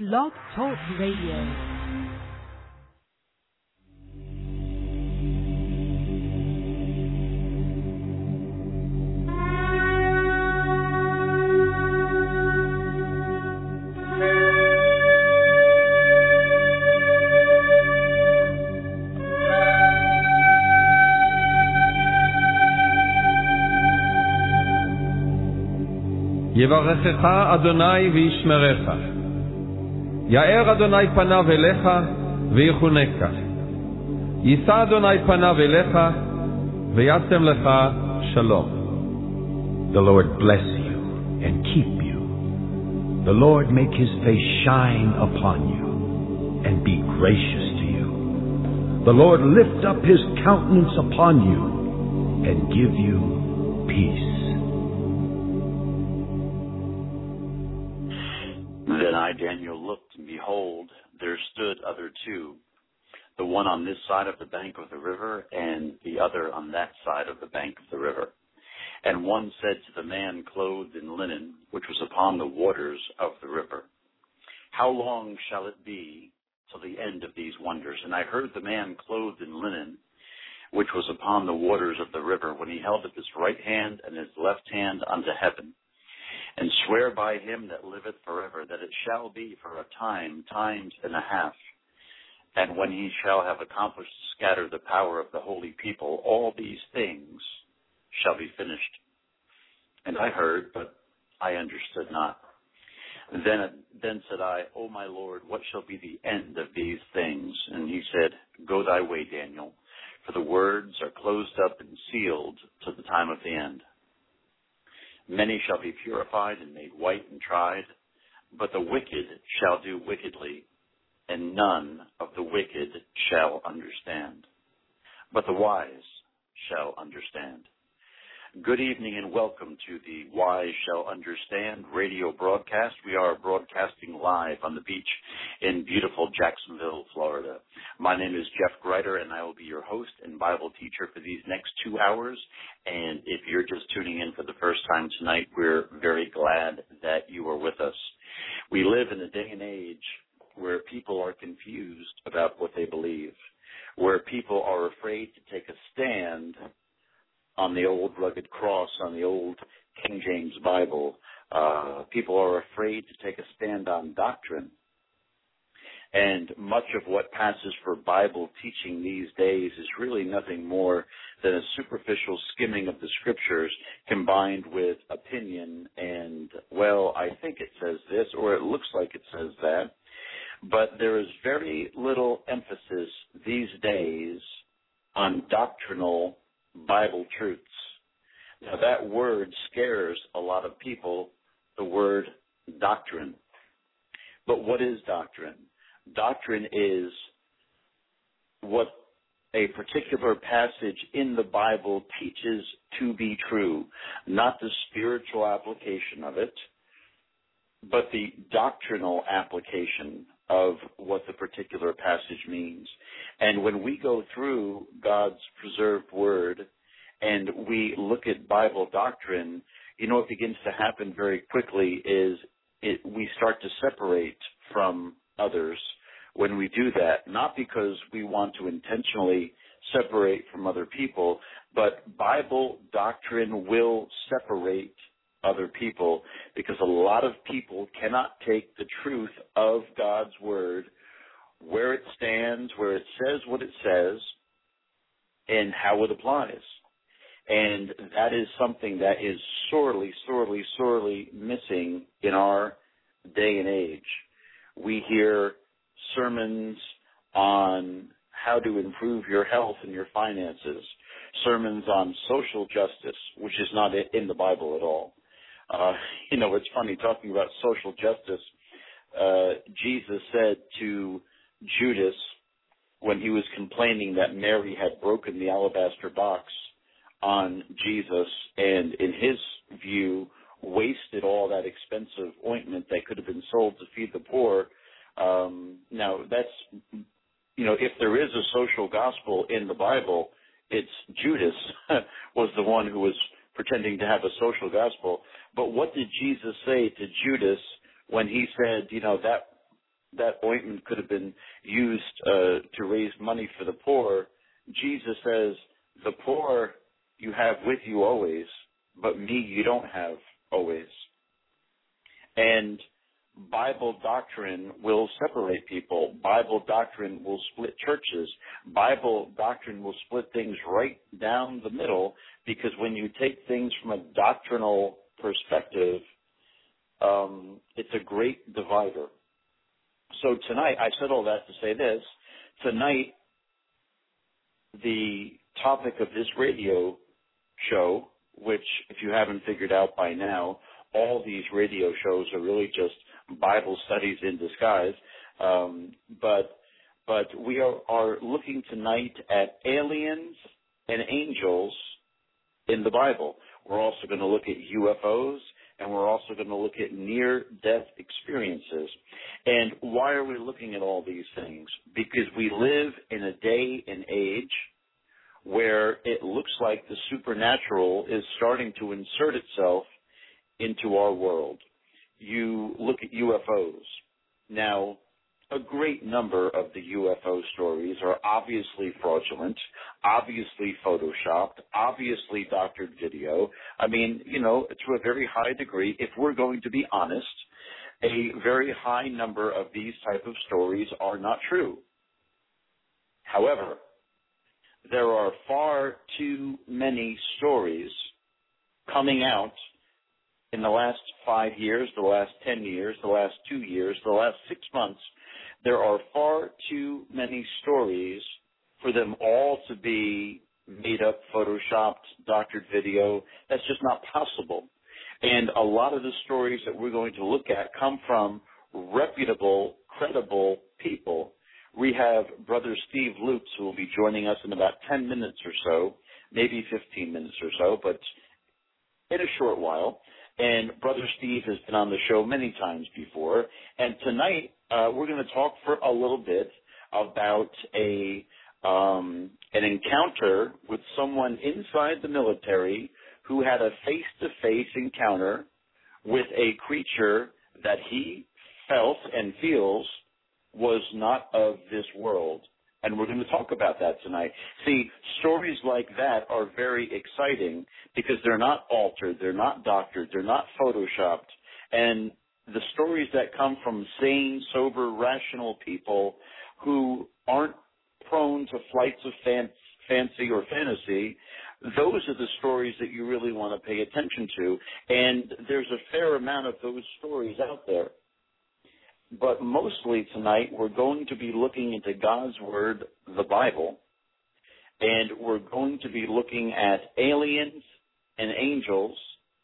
Blog Talk Radio. יברכך אדוני וישמרך. יאר אדוני פניו אליך ויחונך. יישא אדוני פניו אליך וישם לך שלום. The Lord bless you and keep you. The Lord make his face shine upon you and be gracious to you. The Lord lift up his countenance upon you and give you peace. Then I, Daniel, looked, and behold, there stood other two, the one on this side of the bank of the river, and the other on that side of the bank of the river. And one said to the man clothed in linen, which was upon the waters of the river, How long shall it be till the end of these wonders? And I heard the man clothed in linen, which was upon the waters of the river, when he held up his right hand and his left hand unto heaven, and swear by him that liveth forever, that it shall be for a time, times and a half. And when he shall have accomplished to scatter the power of the holy people, all these things shall be finished. And I heard, but I understood not. Then said I, O my Lord, what shall be the end of these things? And he said, Go thy way, Daniel, for the words are closed up and sealed to the time of the end. Many shall be purified and made white and tried, but the wicked shall do wickedly, and none of the wicked shall understand. But the wise shall understand. Good evening and welcome to the Wise Shall Understand radio broadcast. We are broadcasting live on the beach in beautiful Jacksonville, Florida. My name is Jeff Greiter, and I will be your host and Bible teacher for these next 2 hours. And if you're just tuning in for the first time tonight, we're very glad that you are with us. We live in a day and age where people are confused about what they believe, where people are afraid to take a stand on the old rugged cross, on the old King James Bible. People are afraid to take a stand on doctrine. And much of what passes for Bible teaching these days is really nothing more than a superficial skimming of the Scriptures combined with opinion and, well, I think it says this, or it looks like it says that. But there is very little emphasis these days on doctrinal Bible truths. Now, that word scares a lot of people, the word doctrine. But what is doctrine? Doctrine is what a particular passage in the Bible teaches to be true, not the spiritual application of it, but the doctrinal application of what the particular passage means. And when we go through God's preserved word and we look at Bible doctrine, you know what begins to happen very quickly is we start to separate from others when we do that, not because we want to intentionally separate from other people, but Bible doctrine will separate other people, because a lot of people cannot take the truth of God's word, where it stands, where it says what it says, and how it applies. And that is something that is sorely, sorely, sorely missing in our day and age. We hear sermons on how to improve your health and your finances, sermons on social justice, which is not in the Bible at all. It's funny talking about social justice. Jesus said to Judas when he was complaining that Mary had broken the alabaster box on Jesus and, in his view, wasted all that expensive ointment that could have been sold to feed the poor. Now, that's, if there is a social gospel in the Bible, it's Judas was the one who was pretending to have a social gospel. But what did Jesus say to Judas when he said, that that ointment could have been used to raise money for the poor, Jesus says, the poor you have with you always, but me you don't have always. And Bible doctrine will separate people. Bible doctrine will split churches. Bible doctrine will split things right down the middle, because when you take things from a doctrinal perspective, it's a great divider. So tonight, I said all that to say this. Tonight, the topic of this radio show, which if you haven't figured out by now, all these radio shows are really just Bible studies in disguise. But we are looking tonight at aliens and angels in the Bible. We're also going to look at UFOs, and we're also going to look at near-death experiences. And why are we looking at all these things? Because we live in a day and age where it looks like the supernatural is starting to insert itself into our world. You look at UFOs. Now, a great number of the UFO stories are obviously fraudulent, obviously photoshopped, obviously doctored video. I mean, to a very high degree, if we're going to be honest, a very high number of these type of stories are not true. However, there are far too many stories coming out in the last 5 years, the last 10 years, the last 2 years, the last 6 months. There are far too many stories for them all to be made up, photoshopped, doctored video. That's just not possible. And a lot of the stories that we're going to look at come from reputable, credible people. We have Brother Steve Lutz, who will be joining us in about 10 minutes or so, maybe 15 minutes or so, but in a short while. And Brother Steve has been on the show many times before. And tonight, we're going to talk for a little bit about an encounter with someone inside the military who had a face-to-face encounter with a creature that he felt and feels was not of this world. And we're going to talk about that tonight. See, stories like that are very exciting because they're not altered, they're not doctored, they're not photoshopped. And the stories that come from sane, sober, rational people who aren't prone to flights of fancy or fantasy, those are the stories that you really want to pay attention to. And there's a fair amount of those stories out there. But mostly tonight we're going to be looking into God's Word, the Bible, and we're going to be looking at aliens and angels,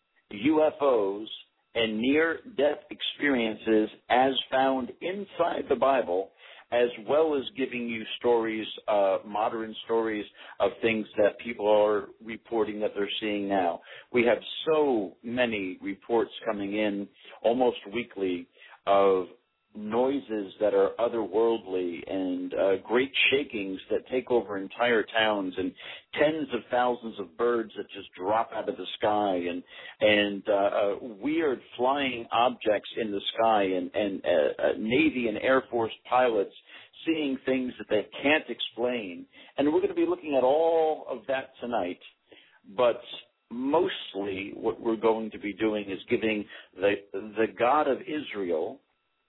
UFOs, and near-death experiences as found inside the Bible, as well as giving you stories, modern stories of things that people are reporting that they're seeing now. We have so many reports coming in almost weekly of noises that are otherworldly and great shakings that take over entire towns and tens of thousands of birds that just drop out of the sky and weird flying objects in the sky and Navy and Air Force pilots seeing things that they can't explain. And we're going to be looking at all of that tonight, but mostly what we're going to be doing is giving the God of Israel,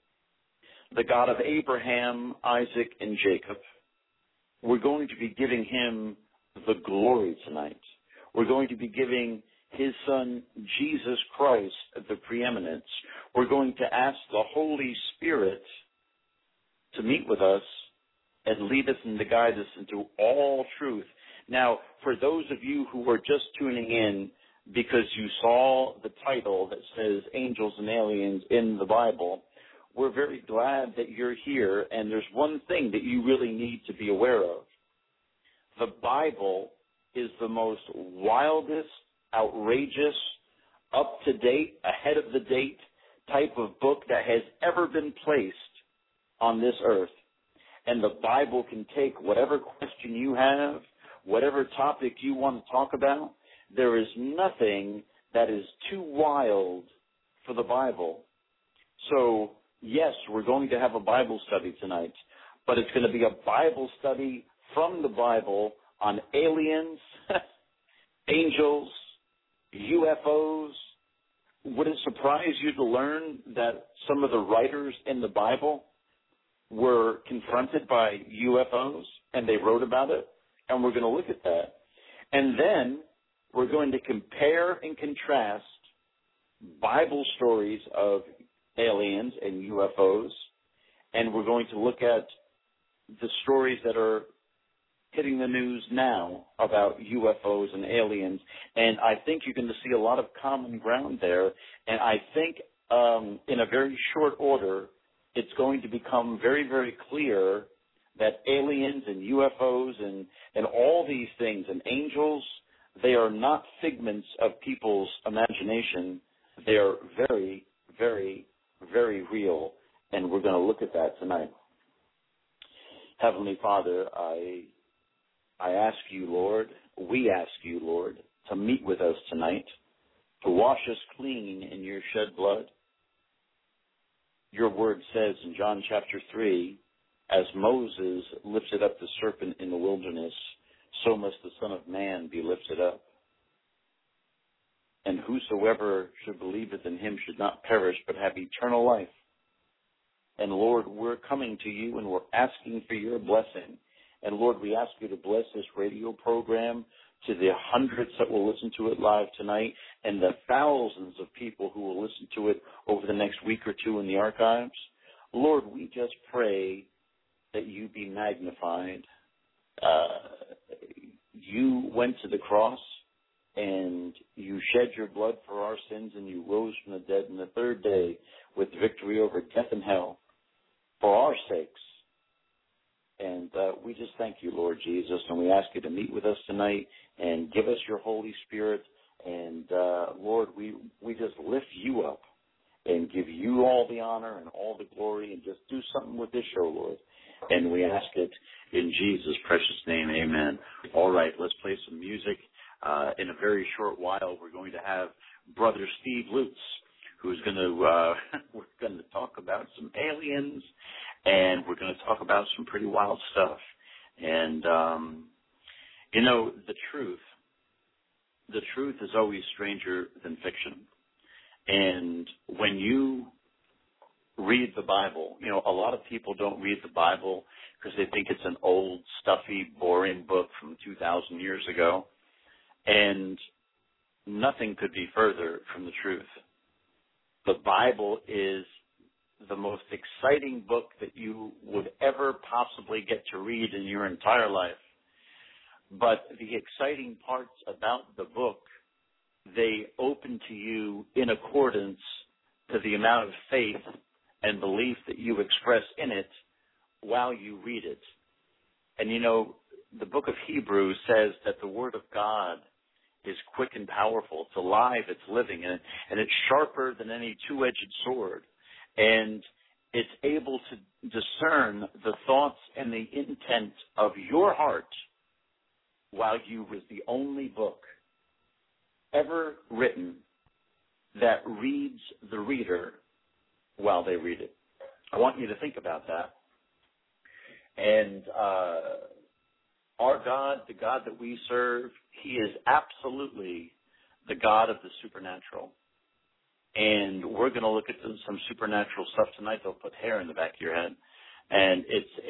the God of Abraham, Isaac, and Jacob, we're going to be giving him the glory tonight. We're going to be giving his son, Jesus Christ, the preeminence. We're going to ask the Holy Spirit to meet with us and lead us and to guide us into all truth. Now, for those of you who are just tuning in because you saw the title that says Angels and Aliens in the Bible, we're very glad that you're here, and there's one thing that you really need to be aware of. The Bible is the most wildest, outrageous, up-to-date, ahead-of-the-date type of book that has ever been placed on this earth. And the Bible can take whatever question you have, whatever topic you want to talk about. There is nothing that is too wild for the Bible. So yes, we're going to have a Bible study tonight, but it's going to be a Bible study from the Bible on aliens, angels, UFOs. Would it surprise you to learn that some of the writers in the Bible were confronted by UFOs and they wrote about it? And we're going to look at that. And then we're going to compare and contrast Bible stories of aliens and UFOs, and we're going to look at the stories that are hitting the news now about UFOs and aliens, and I think you're going to see a lot of common ground there, and I think in a very short order, it's going to become very, very clear that aliens and UFOs and all these things and angels, they are not figments of people's imagination. They are very, very, very real, and we're going to look at that tonight. Heavenly Father, I ask you, Lord, we ask you, Lord, to meet with us tonight, to wash us clean in your shed blood. Your word says in John chapter 3, as Moses lifted up the serpent in the wilderness, so must the Son of Man be lifted up. And whosoever should believeth in him should not perish, but have eternal life. And Lord, we're coming to you and we're asking for your blessing. And Lord, we ask you to bless this radio program, to the hundreds that will listen to it live tonight, and the thousands of people who will listen to it over the next week or two in the archives. Lord, we just pray that you be magnified. You went to the cross, and you shed your blood for our sins, and you rose from the dead on the third day with victory over death and hell for our sakes. And we just thank you, Lord Jesus, and we ask you to meet with us tonight and give us your Holy Spirit. And, Lord, we just lift you up and give you all the honor and all the glory and just do something with this show, Lord. And we ask it in Jesus' precious name, amen. All right, let's play some music. In a very short while, we're going to have Brother Steve Lutz, who's going to we're going to talk about some aliens, and we're going to talk about some pretty wild stuff. And you know, the truth is always stranger than fiction. And when you read the Bible, you know, a lot of people don't read the Bible because they think it's an old, stuffy, boring book from 2,000 years ago. And nothing could be further from the truth. The Bible is the most exciting book that you would ever possibly get to read in your entire life. But the exciting parts about the book, they open to you in accordance to the amount of faith and belief that you express in it while you read it. And you know, the book of Hebrews says that the Word of God is quick and powerful. It's alive, it's living, and it's sharper than any two-edged sword. And it's able to discern the thoughts and the intent of your heart, while you was the only book ever written that reads the reader while they read it. I want you to think about that. And our God, the God that we serve, he is absolutely the God of the supernatural. And we're going to look at some supernatural stuff tonight that'll put hair in the back of your head. And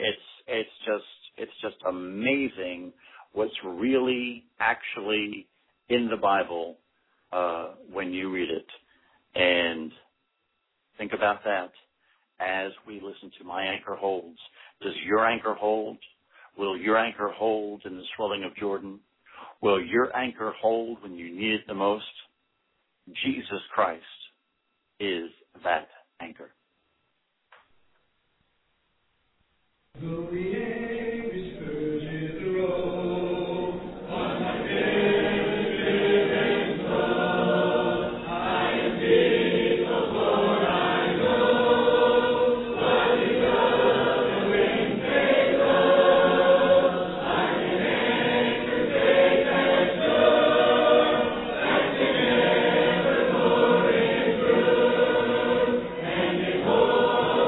it's just amazing what's really actually in the Bible when you read it. And think about that as we listen to My Anchor Holds. Does your anchor hold? Will your anchor hold in the swelling of Jordan? Will your anchor hold when you need it the most? Jesus Christ is that anchor. Oh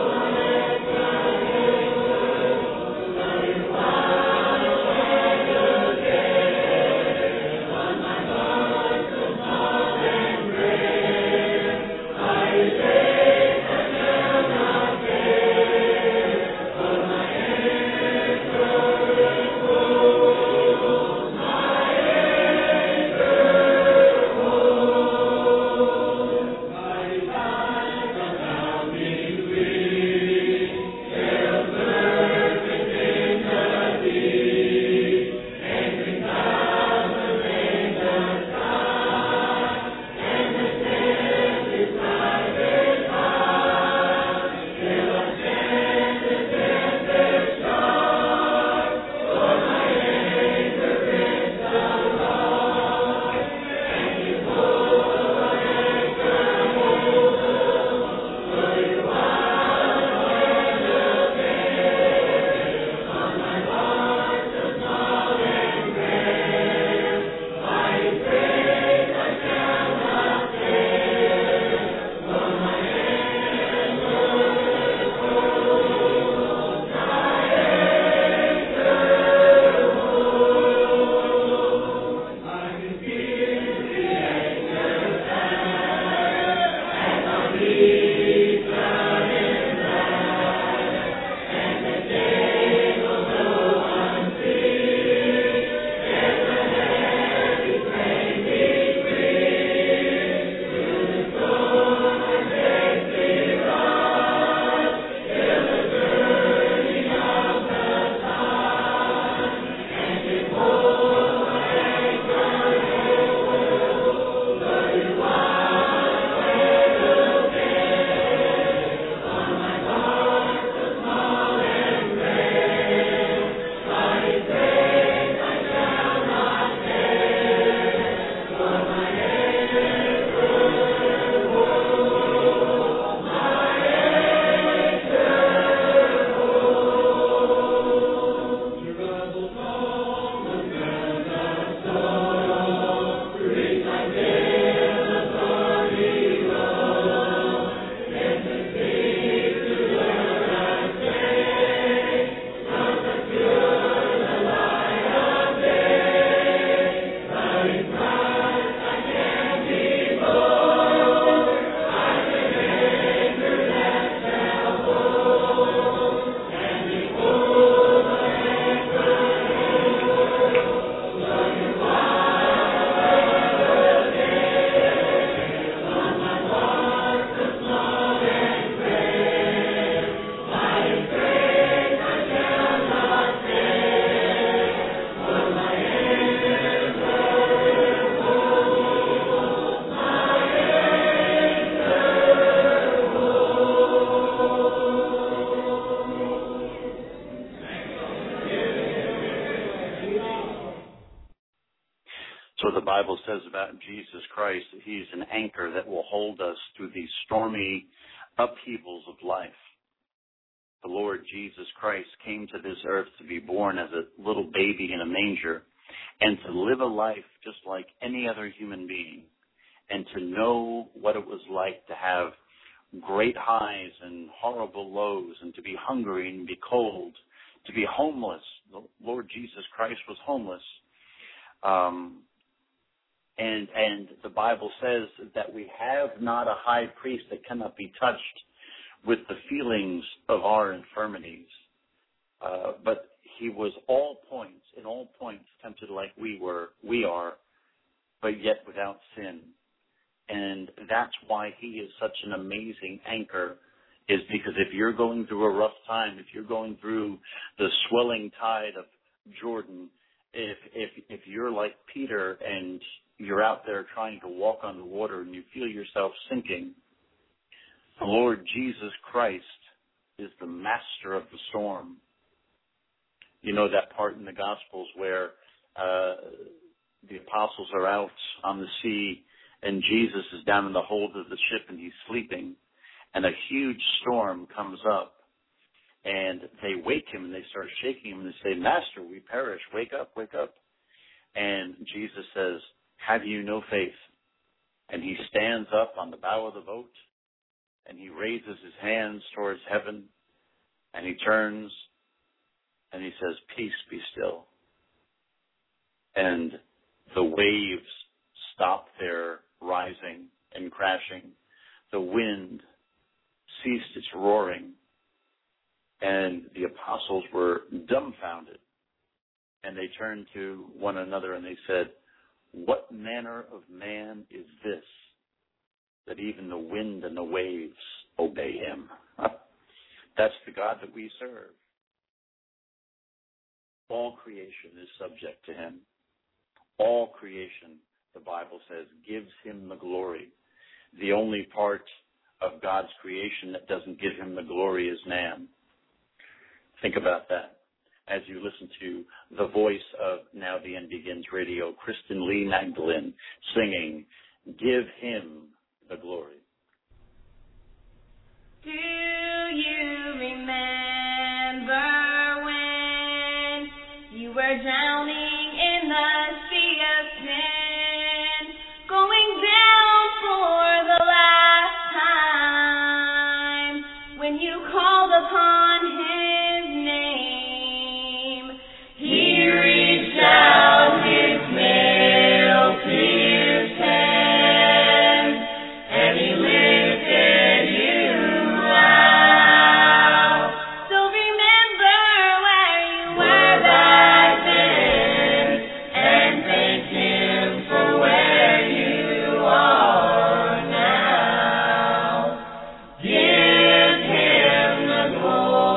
what the Bible says about Jesus Christ. He's an anchor that will hold us through these stormy upheavals of life. The Lord Jesus Christ came to this earth to be born as a little baby in a manger and to live a life just like any other human being, and to know what it was like to have great highs and horrible lows, and to be hungry and be cold, to be homeless. The Lord Jesus Christ was homeless. And the Bible says that we have not a high priest that cannot be touched with the feelings of our infirmities. But he was in all points tempted like we are, but yet without sin. And that's why he is such an amazing anchor, is because if you're going through a rough time, if you're going through the swelling tide of Jordan, if you're like Peter and you're out there trying to walk on the water and you feel yourself sinking, the Lord Jesus Christ is the master of the storm. You know that part in the Gospels where the apostles are out on the sea and Jesus is down in the hold of the ship and he's sleeping, and a huge storm comes up, and they wake him and they start shaking him and they say, "Master, we perish. Wake up, wake up." And Jesus says, "Have you no faith?" And he stands up on the bow of the boat and he raises his hands towards heaven and he turns and he says, "Peace, be still." And the waves stop their rising and crashing. The wind ceased its roaring, and the apostles were dumbfounded. And they turned to one another and they said, "What manner of man is this, that even the wind and the waves obey him?" That's the God that we serve. All creation is subject to him. All creation, the Bible says, gives him the glory. The only part of God's creation that doesn't give him the glory is man. Think about that as you listen to the voice of Now the End Begins Radio, Kristen Lee Magdalene, singing, "Give him the glory." Do you remember when you were drowning in the sea of sin, going down for the last time, when you called upon his name? He reached out his nail-pierced hand, and he lifted you out. So remember where you were back then, and thank him for where you are now. Give him the glory.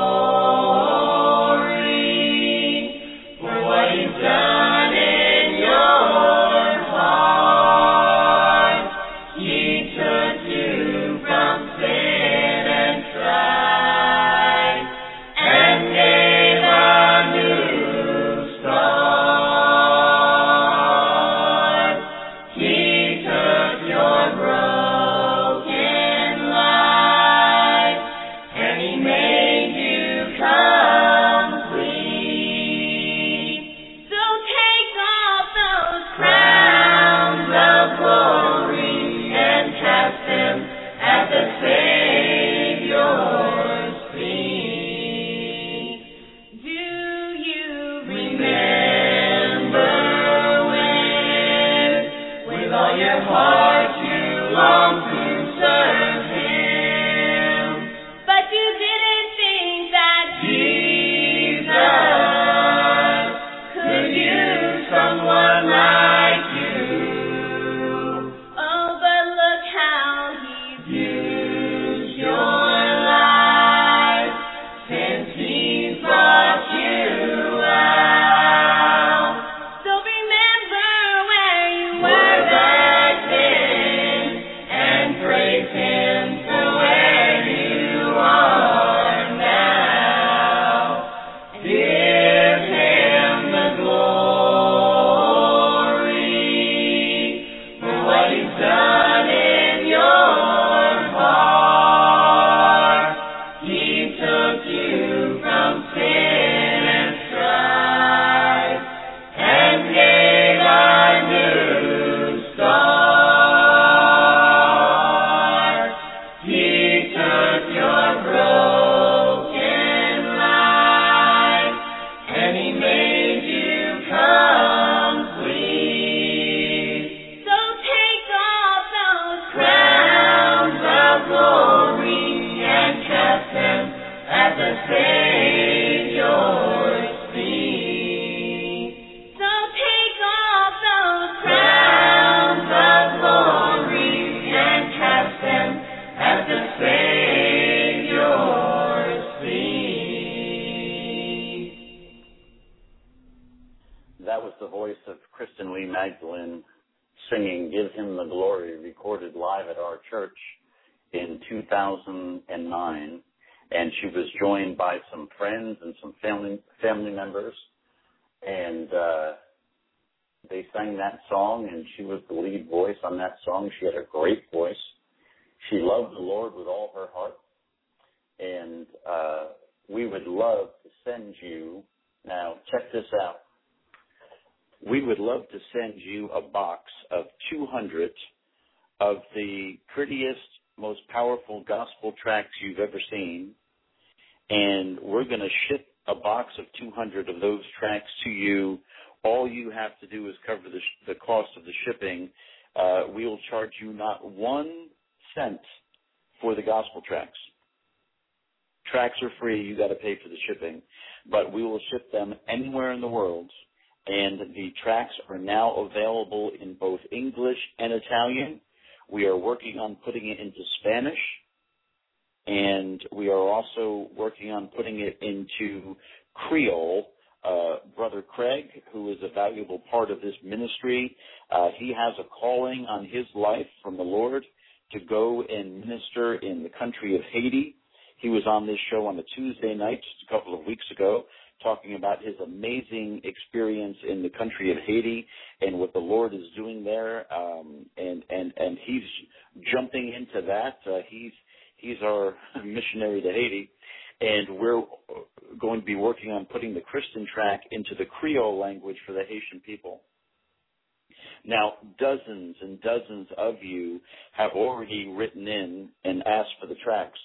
the voice of Kristen Lee Magdalene singing Give Him the Glory, recorded live at our church in 2009. And she was joined by some friends and some family members. And they sang that song, and she was the lead voice on that song. She had a great voice. She loved the Lord with all her heart. And we would love to send you, now check this out. We would love to send you a box of 200 of the prettiest, most powerful gospel tracts you've ever seen. And we're going to ship a box of 200 of those tracts to you. All you have to do is cover the cost of the shipping. We will charge you not 1 cent for the gospel tracts. Tracts are free. You got to pay for the shipping. But we will ship them anywhere in the world. And the tracts are now available in both English and Italian. We are working on putting it into Spanish. And we are also working on putting it into Creole. Brother Craig, who is a valuable part of this ministry, he has a calling on his life from the Lord to go and minister in the country of Haiti. He was on this show on a Tuesday night just a couple of weeks ago talking about his amazing experience in the country of Haiti and what the Lord is doing there. And he's jumping into that. He's our missionary to Haiti. And we're going to be working on putting the Christian track into the Creole language for the Haitian people. Now, dozens and dozens of you have already written in and asked for the tracks.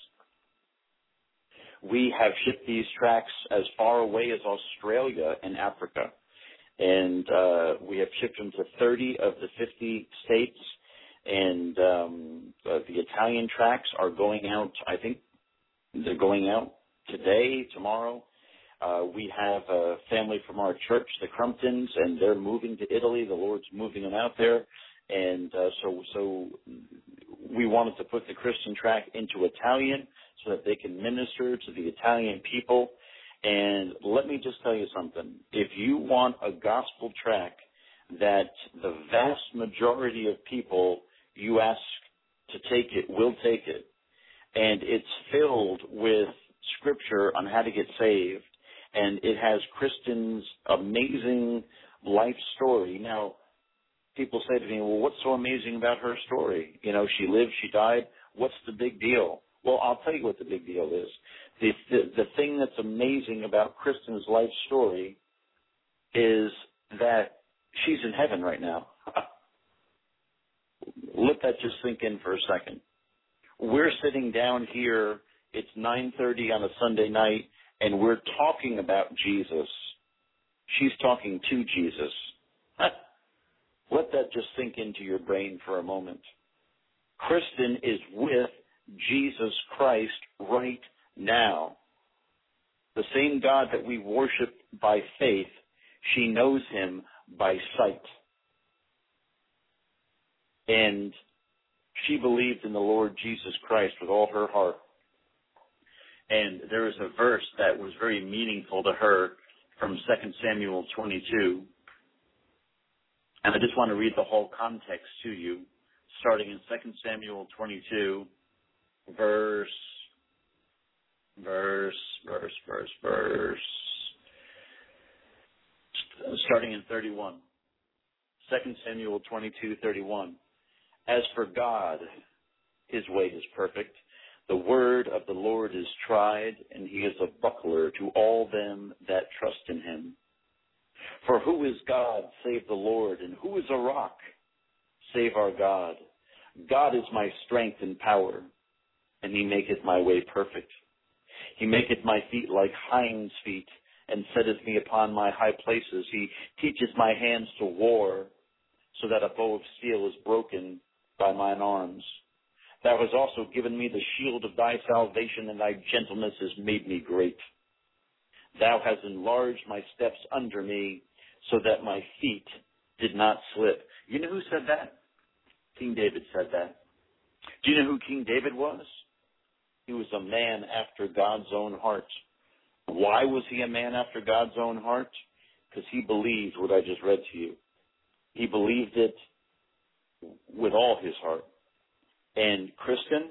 We have shipped these tracks as far away as Australia and Africa. And we have shipped them to 30 of the 50 states. And the Italian tracks are going out, I think they're going out today, tomorrow. We have a family from our church, the Crumptons, and they're moving to Italy. The Lord's moving them out there. And so we wanted to put the Christian track into Italian so that they can minister to the Italian people. And let me just tell you something. If you want a gospel track that the vast majority of people you ask to take it will take it, and it's filled with scripture on how to get saved, and it has Kristen's amazing life story. Now, people say to me, well, what's so amazing about her story? You know, she lived, she died. What's the big deal? Well, I'll tell you what the big deal is. The thing that's amazing about Kristen's life story is that she's in heaven right now. Let that just sink in for a second. We're sitting down here, it's 9:30 on a Sunday night, and we're talking about Jesus. She's talking to Jesus. Let that just sink into your brain for a moment. Kristen is with Jesus Christ right now. The same God that we worship by faith, she knows him by sight. And she believed in the Lord Jesus Christ with all her heart. And there is a verse that was very meaningful to her from 2 Samuel 22. And I just want to read the whole context to you, starting in 2 Samuel 22, starting in 31. 2 Samuel 22:31. As for God, his way is perfect. The word of the Lord is tried, and he is a buckler to all them that trust in him. For who is God save the Lord, and who is a rock save our God? God is my strength and power, and he maketh my way perfect. He maketh my feet like hinds' feet, and setteth me upon my high places. He teacheth my hands to war, so that a bow of steel is broken by mine arms. Thou hast also given me the shield of thy salvation, and thy gentleness has made me great. Thou hast enlarged my steps under me, so that my feet did not slip. You know who said that? King David said that. Do you know who King David was? He was a man after God's own heart. Why was he a man after God's own heart? because he believed what I just read to you. He believed it with all his heart. And Kristen,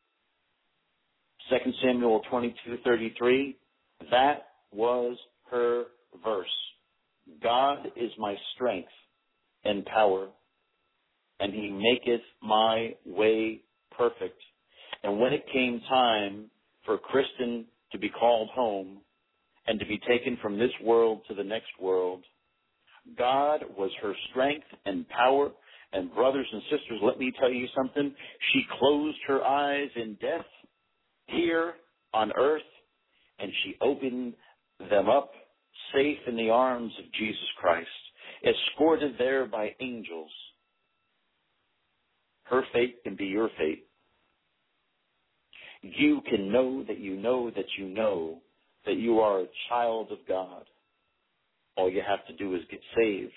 2 Samuel 22:33, that was her verse. God is my strength and power, and he maketh my way perfect. And when it came time for Kristen to be called home and to be taken from this world to the next world, God was her strength and power. And brothers and sisters, let me tell you something. She closed her eyes in death here on earth, and she opened them up safe in the arms of Jesus Christ, escorted there by angels. Her fate can be your fate. You can know that you know that you know that you are a child of God. All you have to do is get saved.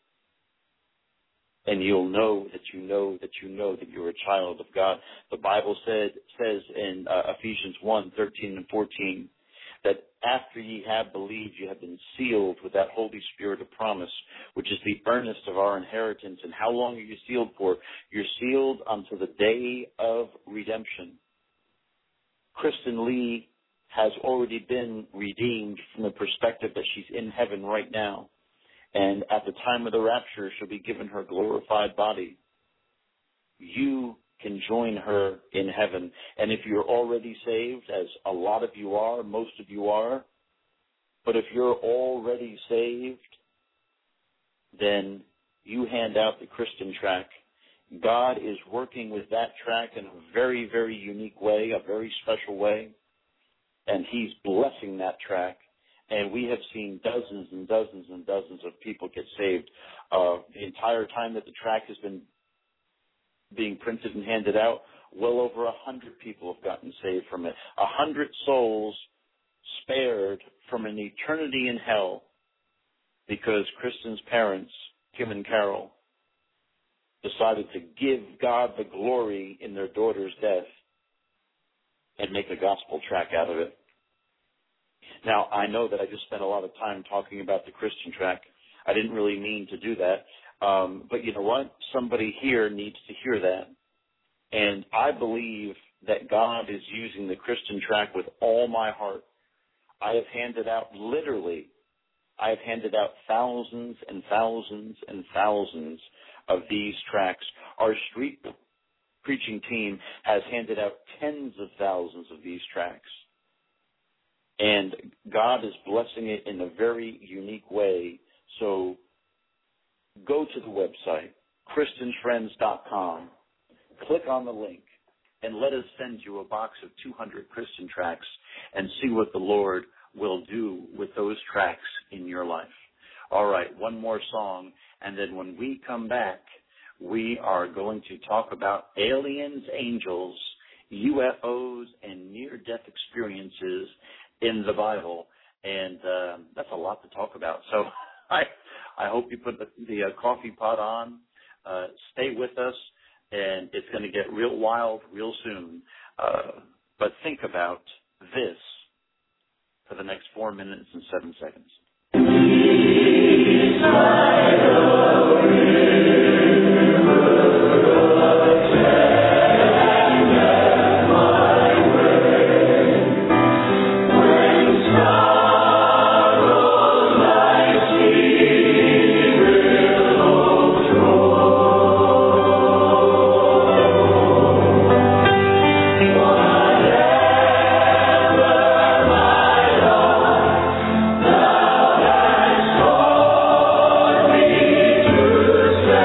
And you'll know that you know that you know that you're a child of God. The Bible says in Ephesians 1:13 and 14, that after ye have believed, you have been sealed with that Holy Spirit of promise, which is the earnest of our inheritance. And how long are you sealed for? You're sealed unto the day of redemption. Kristen Lee has already been redeemed from the perspective that she's in heaven right now. And at the time of the rapture, she'll be given her glorified body. You can join her in heaven. And if you're already saved, as a lot of you are, most of you are, but if you're already saved, then you hand out the Christian track. God is working with that track in a very, very unique way, a very special way, and he's blessing that track. And we have seen dozens and dozens and dozens of people get saved. The entire time that the track has been being printed and handed out, well over 100 people have gotten saved from it. 100 souls spared from an eternity in hell because Kristen's parents, Kim and Carol, decided to give God the glory in their daughter's death and make a gospel track out of it. Now, I know that I just spent a lot of time talking about the Christian track. I didn't really mean to do that. But you know what? Somebody here needs to hear that. And I believe that God is using the Christian track with all my heart. I have handed out thousands and thousands and thousands of these tracks. Our street preaching team has handed out tens of thousands of these tracks. And God is blessing it in a very unique way. So go to the website, ChristianFriends.com, click on the link, and let us send you a box of 200 Christian tracks and see what the Lord will do with those tracks in your life. All right, one more song, and then when we come back, we are going to talk about aliens, angels, UFOs, and near-death experiences in the Bible, and that's a lot to talk about. So I hope you put the coffee pot on, stay with us, and it's going to get real wild real soon. But think about this for the next 4 minutes and 7 seconds. Say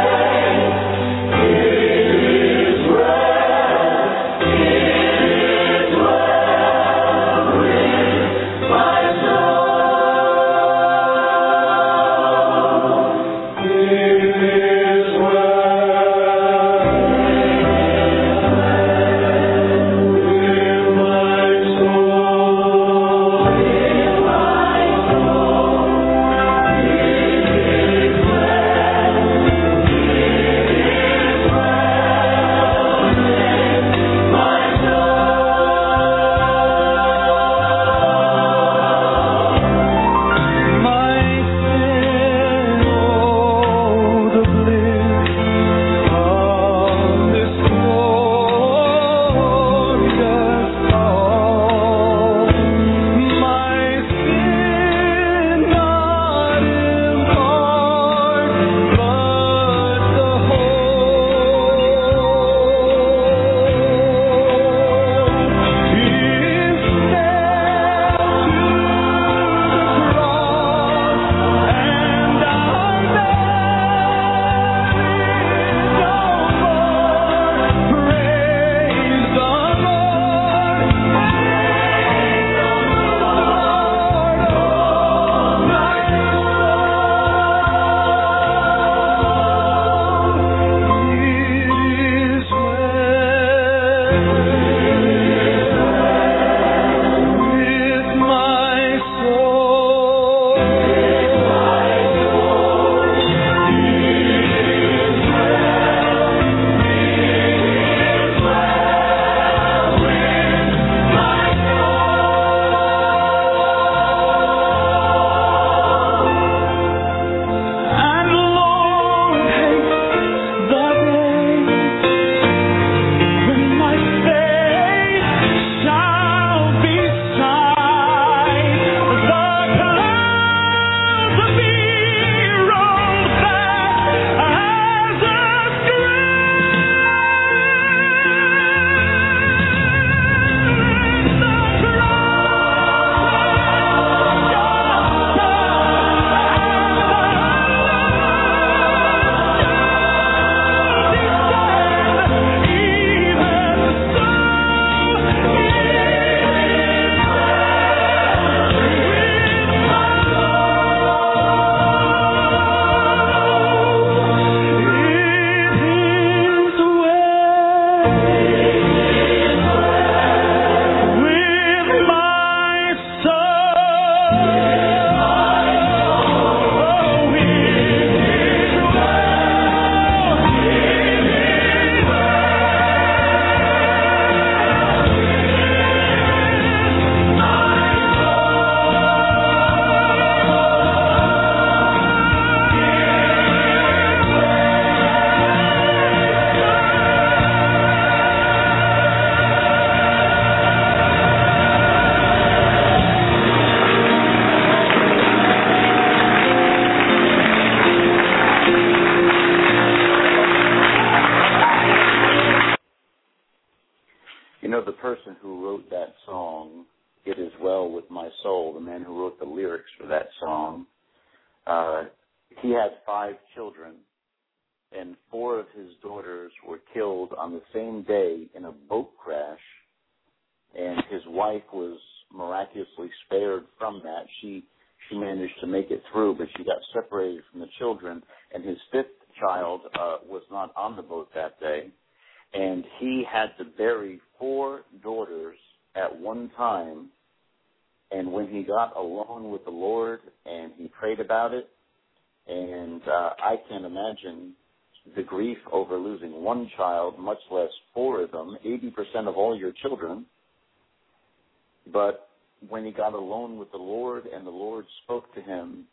Soul, the man who wrote the lyrics for that song, he had 5 children, and 4 of his daughters were killed on the same day in a boat crash, and his wife was miraculously spared from that. She managed to make it through, but she got separated from the children, and his 5th child was not on the boat that day, and he had to bury 4 daughters at one time. And when he got alone with the Lord and he prayed about it, and I can't imagine the grief over losing 1 child, much less 4 of them, 80% of all your children. But when he got alone with the Lord and the Lord spoke to him,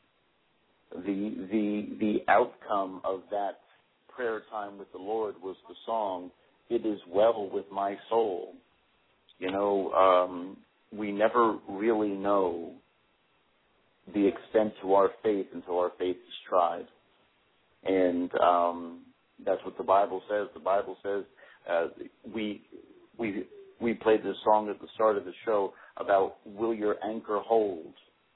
the outcome of that prayer time with the Lord was the song, "It Is Well With My Soul." You know, we never really know the extent to our faith until our faith is tried. And that's what the Bible says. The Bible says, we played this song at the start of the show about, will your anchor hold?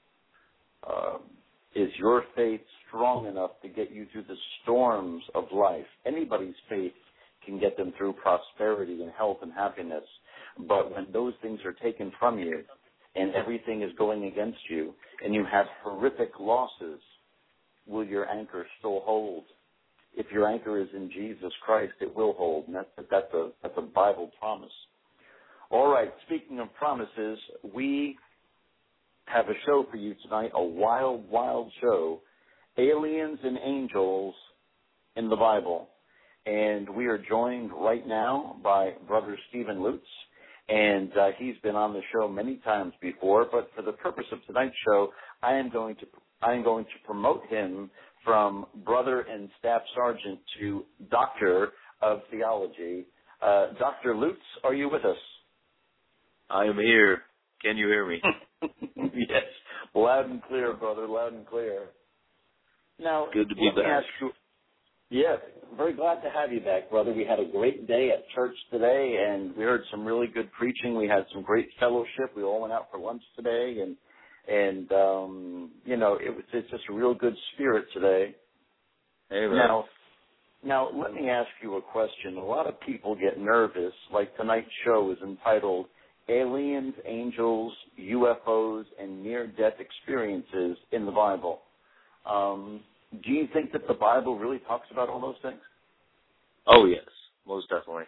Is your faith strong enough to get you through the storms of life? Anybody's faith can get them through prosperity and health and happiness. But when those things are taken from you and everything is going against you and you have horrific losses, will your anchor still hold? If your anchor is in Jesus Christ, it will hold. And that's a Bible promise. All right, speaking of promises, we have a show for you tonight, a wild, wild show, Aliens and Angels in the Bible. And we are joined right now by Brother Stephen Lutz. And he's been on the show many times before, but for the purpose of tonight's show, I am going to promote him from brother and staff sergeant to doctor of theology. Dr. Lutz, are you with us? I am here. Can you hear me? Yes, loud and clear, brother, loud and clear. Now, good to be back. Yes, very glad to have you back, brother. We had a great day at church today, and we heard some really good preaching. We had some great fellowship. We all went out for lunch today, and you know, it's just a real good spirit today. Amen. Now, let me ask you a question. A lot of people get nervous, like tonight's show is entitled Aliens, Angels, UFOs, and Near-Death Experiences in the Bible. Do you think that the Bible really talks about all those things? Oh, yes, most definitely.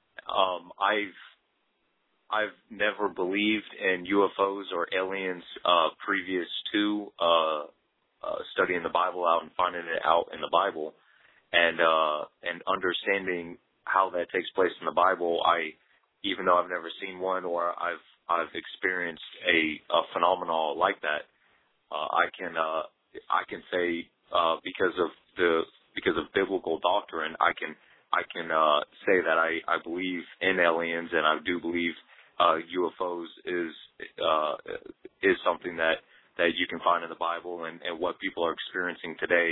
I've never believed in UFOs or aliens previous to studying the Bible out and finding it out in the Bible, and understanding how that takes place in the Bible. Even though I've never seen one or I've experienced a phenomenon like that, I can say because of biblical doctrine, I can say that I believe in aliens, and I do believe UFOs is something that you can find in the Bible, and what people are experiencing today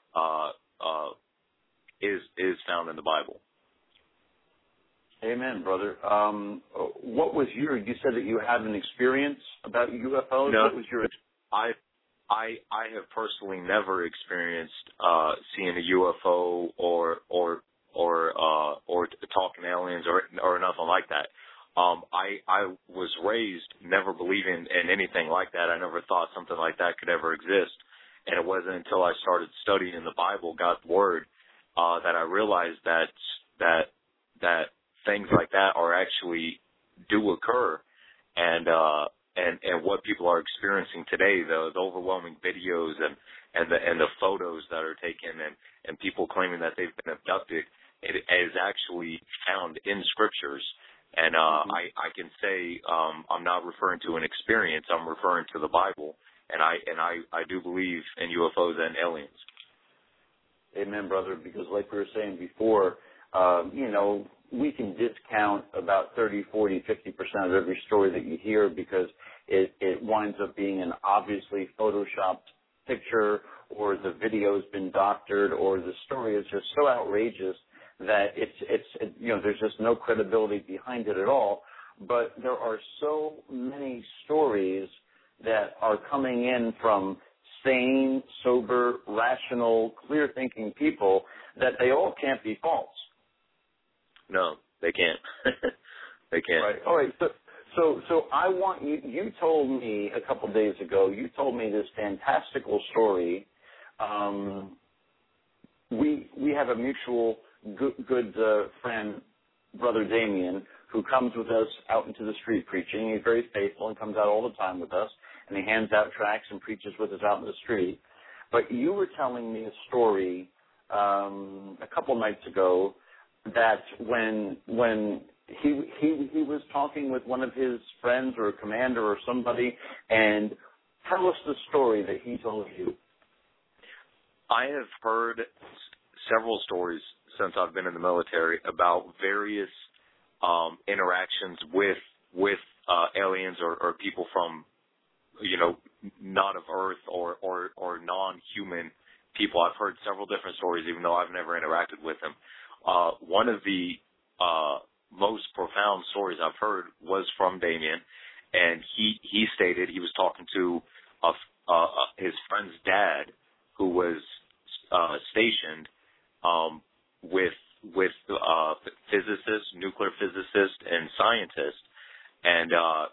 is found in the Bible. Amen, brother. What was you said that you had an experience about UFOs? No, what was your I have personally never experienced seeing a UFO or talking aliens or nothing like that. I was raised never believing in anything like that. I never thought something like that could ever exist, and it wasn't until I started studying the Bible, God's Word, that I realized that things like that are actually do occur, and what people are experiencing today, the overwhelming videos and the photos that are taken and people claiming that they've been abducted, it is actually found in scriptures. And I can say I'm not referring to an experience. I'm referring to the Bible, and I do believe in UFOs and aliens. Amen, brother. Because like we were saying before, we can discount about 30, 40, 50% of every story that you hear because it winds up being an obviously photoshopped picture, or the video's been doctored, or the story is just so outrageous that there's just no credibility behind it at all. But there are so many stories are coming in from sane, sober, rational, clear-thinking people, that they all can't be false. No, they can't. They can't. Right. All right. So I want you. You told me a couple days ago. You told me this fantastical story. We have a mutual good friend, Brother Damien, who comes with us out into the street preaching. He's very faithful and comes out all the time with us, and he hands out tracts and preaches with us out in the street. But you were telling me a story a couple nights ago that when he was talking with one of his friends or a commander or somebody, and tell us the story that he told you. I have heard several stories since I've been in the military about various interactions with aliens or people from, not of Earth or non-human people. I've heard several different stories, even though I've never interacted with them. One of the most profound stories I've heard was from Damien, and he stated he was talking to his friend's dad, who was stationed with physicists, nuclear physicists, and scientists, and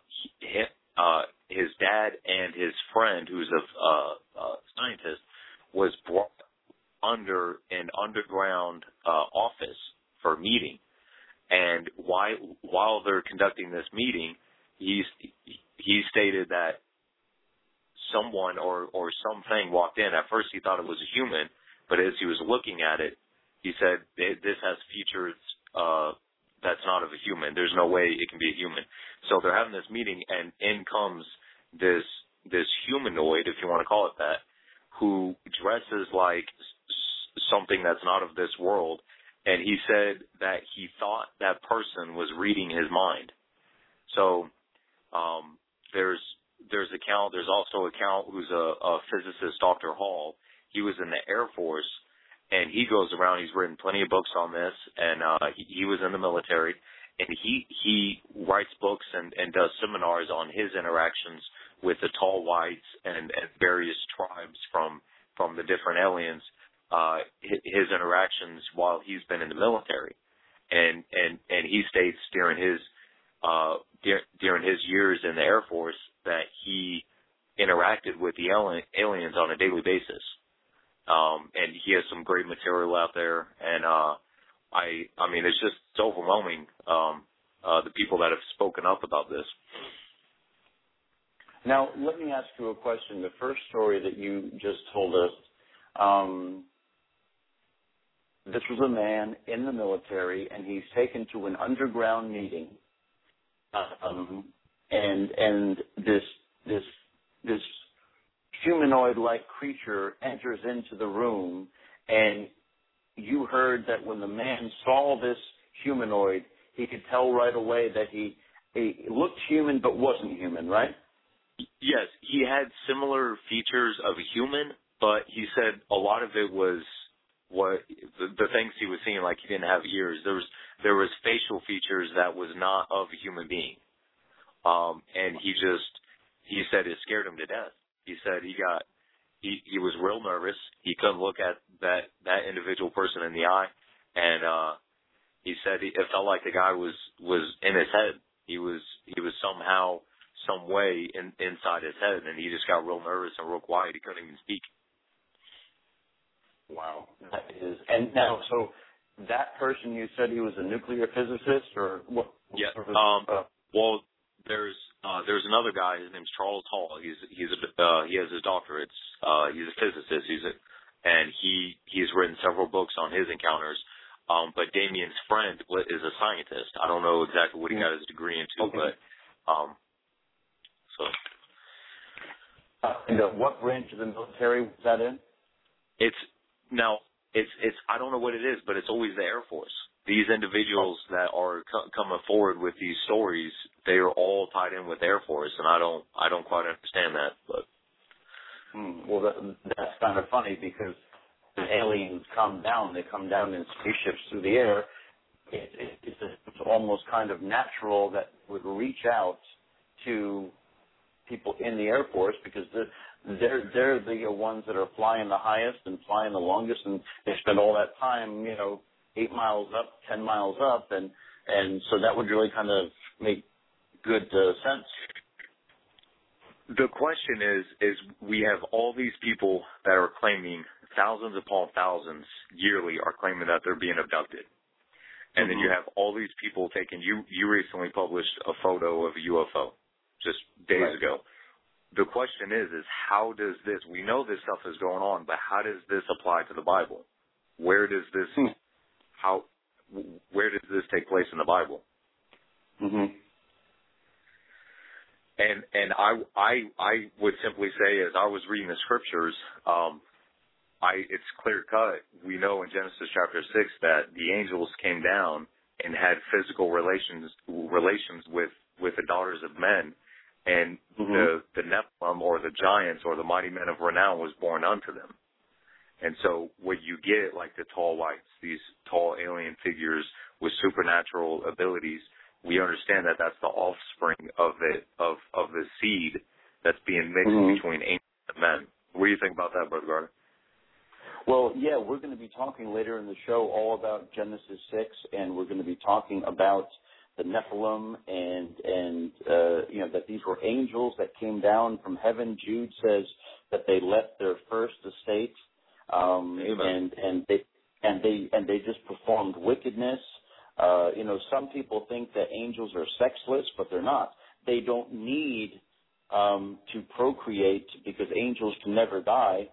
his dad and his friend, who's a scientist, was brought under an underground office for a meeting. And while they're conducting this meeting, he stated that someone or something walked in. At first he thought it was a human, but as he was looking at it, he said, this has features that's not of a human. There's no way it can be a human. So they're having this meeting, and in comes this humanoid, if you want to call it that, who dresses like something that's not of this world. And he said that he thought that person was reading his mind. So there's also a count who's a physicist, Dr. Hall. He was in the Air Force, and he goes around. He's written plenty of books on this, and he was in the military, and he writes books and does seminars on his interactions with the tall whites and various tribes from the different aliens. His interactions while he's been in the military, and he states during his years in the Air Force that he interacted with the aliens on a daily basis, and he has some great material out there. And I mean, it's just so overwhelming, the people that have spoken up about this. Now, let me ask you a question. The first story that you just told us. This was a man in the military, and he's taken to an underground meeting, and this humanoid-like creature enters into the room, and you heard that when the man saw this humanoid, he could tell right away that he looked human but wasn't human, right? Yes, he had similar features of a human, but he said a lot of it was the things he was seeing, like he didn't have ears. There was facial features that was not of a human being, and he said it scared him to death. He said he was real nervous. He couldn't look at that individual person in the eye, and he said it felt like the guy was in his head. He was somehow, some way inside his head, and he just got real nervous and real quiet. He couldn't even speak. Wow, that is. And now, so that person, you said he was a nuclear physicist, or what? Yeah. Well, there's another guy. His name's Charles Hall. He has his doctorates. He's a physicist. And he's written several books on his encounters. But Damien's friend is a scientist. I don't know exactly what he got his degree into, okay. But so. And what branch of the military was that in? It's I don't know what it is, but it's always the Air Force. These individuals that are coming forward with these stories, they are all tied in with Air Force, and I don't quite understand that. But well, that's kind of funny, because the aliens come down. They come down in spaceships through the air. It's almost kind of natural that would reach out to people in the Air Force because they're the ones that are flying the highest and flying the longest, and they spend all that time, 8 miles up, 10 miles up, and so that would really kind of make good sense. The question is we have all these people that are claiming, thousands upon thousands yearly are claiming that they're being abducted. And then you have all these people taking, you recently published a photo of a UFO just days ago. The question is how does this, we know this stuff is going on, but how does this apply to the Bible? Where does this, where does this take place in the Bible? Mm-hmm. And I would simply say, as I was reading the scriptures, it's clear cut. We know in Genesis chapter 6 that the angels came down and had physical relations with the daughters of men, and the Nephilim, or the giants, or the mighty men of renown, was born unto them. And so what you get, like the tall whites, these tall alien figures with supernatural abilities, we understand that that's the offspring of the seed that's being mixed between angels and men. What do you think about that, Brother Gardner? Well, yeah, we're going to be talking later in the show all about Genesis 6, and we're going to be talking about the Nephilim and that these were angels that came down from heaven. Jude says that they left their first estate, and they just performed wickedness. Some people think that angels are sexless, but they're not. They don't need to procreate because angels can never die.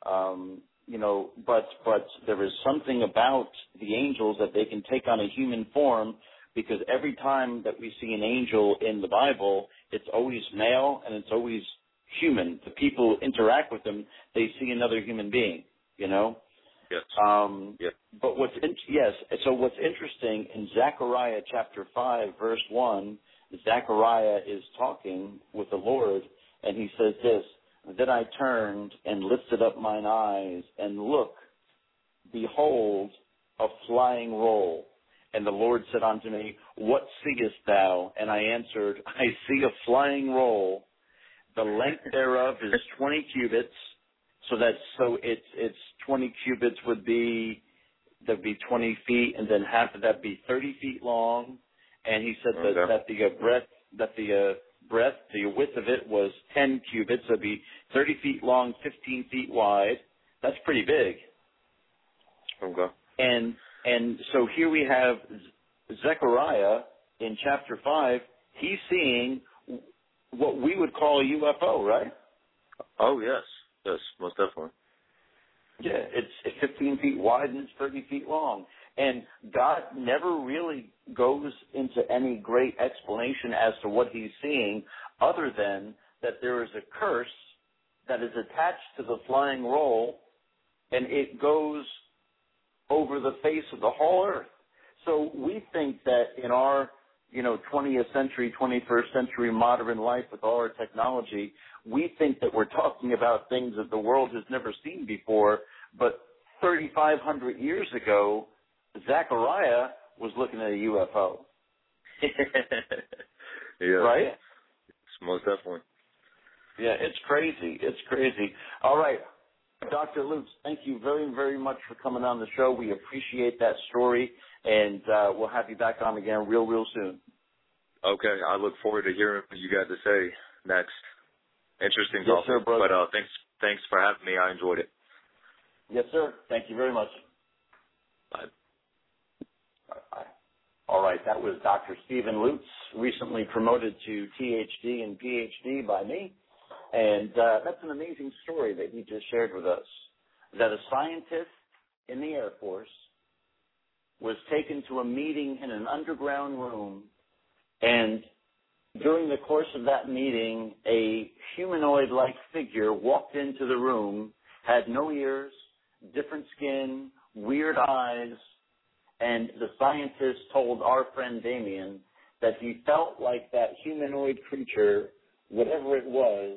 But there is something about the angels that they can take on a human form, because every time that we see an angel in the Bible, it's always male and it's always human. The people who interact with them, they see another human being, Yes. Yes. But what's interesting in Zechariah chapter 5, verse 1, Zechariah is talking with the Lord, and he says this: "Then I turned and lifted up mine eyes, and look, behold, a flying roll. And the Lord said unto me, What seest thou? And I answered, I see a flying roll. The length thereof is 20 cubits." So it's 20 cubits would be 20 feet, and then half of that be 30 feet long. And he said that the width of it was 10 cubits. So it'd be 30 feet long, 15 feet wide. That's pretty big. Okay. And so here we have Zechariah in chapter 5. He's seeing what we would call a UFO, right? Oh, yes. Yes, most definitely. Yeah, it's 15 feet wide and it's 30 feet long. And God never really goes into any great explanation as to what he's seeing, other than that there is a curse that is attached to the flying roll, and it goes over the face of the whole earth. So we think that in our 20th century, 21st century modern life with all our technology, we think that we're talking about things that the world has never seen before. But 3,500 years ago, Zechariah was looking at a UFO. Yeah. Right? Most definitely. Yeah, it's crazy. It's crazy. All right. Dr. Lutz, thank you very, very much for coming on the show. We appreciate that story, and we'll have you back on again real soon. Okay. I look forward to hearing what you got to say next. Interesting Yes, topic. sir, brother. But thanks for having me. I enjoyed it. Yes, sir. Thank you very much. Bye. Bye. All right. That was Dr. Stephen Lutz, recently promoted to THD and PhD by me. And that's an amazing story that he just shared with us, that a scientist in the Air Force was taken to a meeting in an underground room, and during the course of that meeting, a humanoid-like figure walked into the room, had no ears, different skin, weird eyes, and the scientist told our friend Damien that he felt like that humanoid creature, whatever it was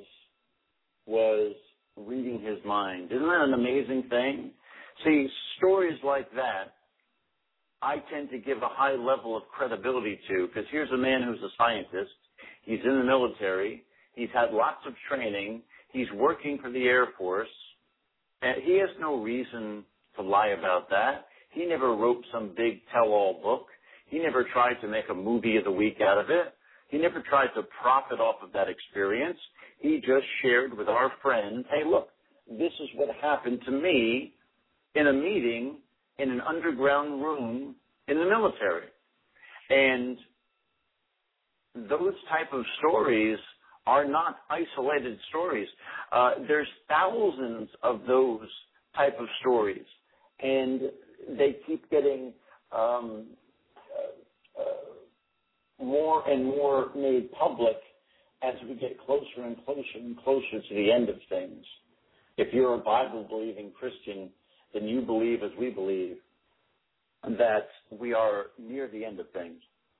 reading his mind. Isn't that an amazing thing? See, stories like that, I tend to give a high level of credibility to, because here's a man who's a scientist. He's in the military. He's had lots of training. He's working for the Air Force. And he has no reason to lie about that. He never wrote some big tell-all book. He never tried to make a movie of the week out of it. He never tried to profit off of that experience. He just shared with our friend, hey, look, this is what happened to me in a meeting in an underground room in the military. And those type of stories are not isolated stories. There's thousands of those type of stories, and they keep getting more and more made public as we get closer and closer and closer to the end of things. If you're a Bible-believing Christian, then you believe, as we believe, that we are near the end of things.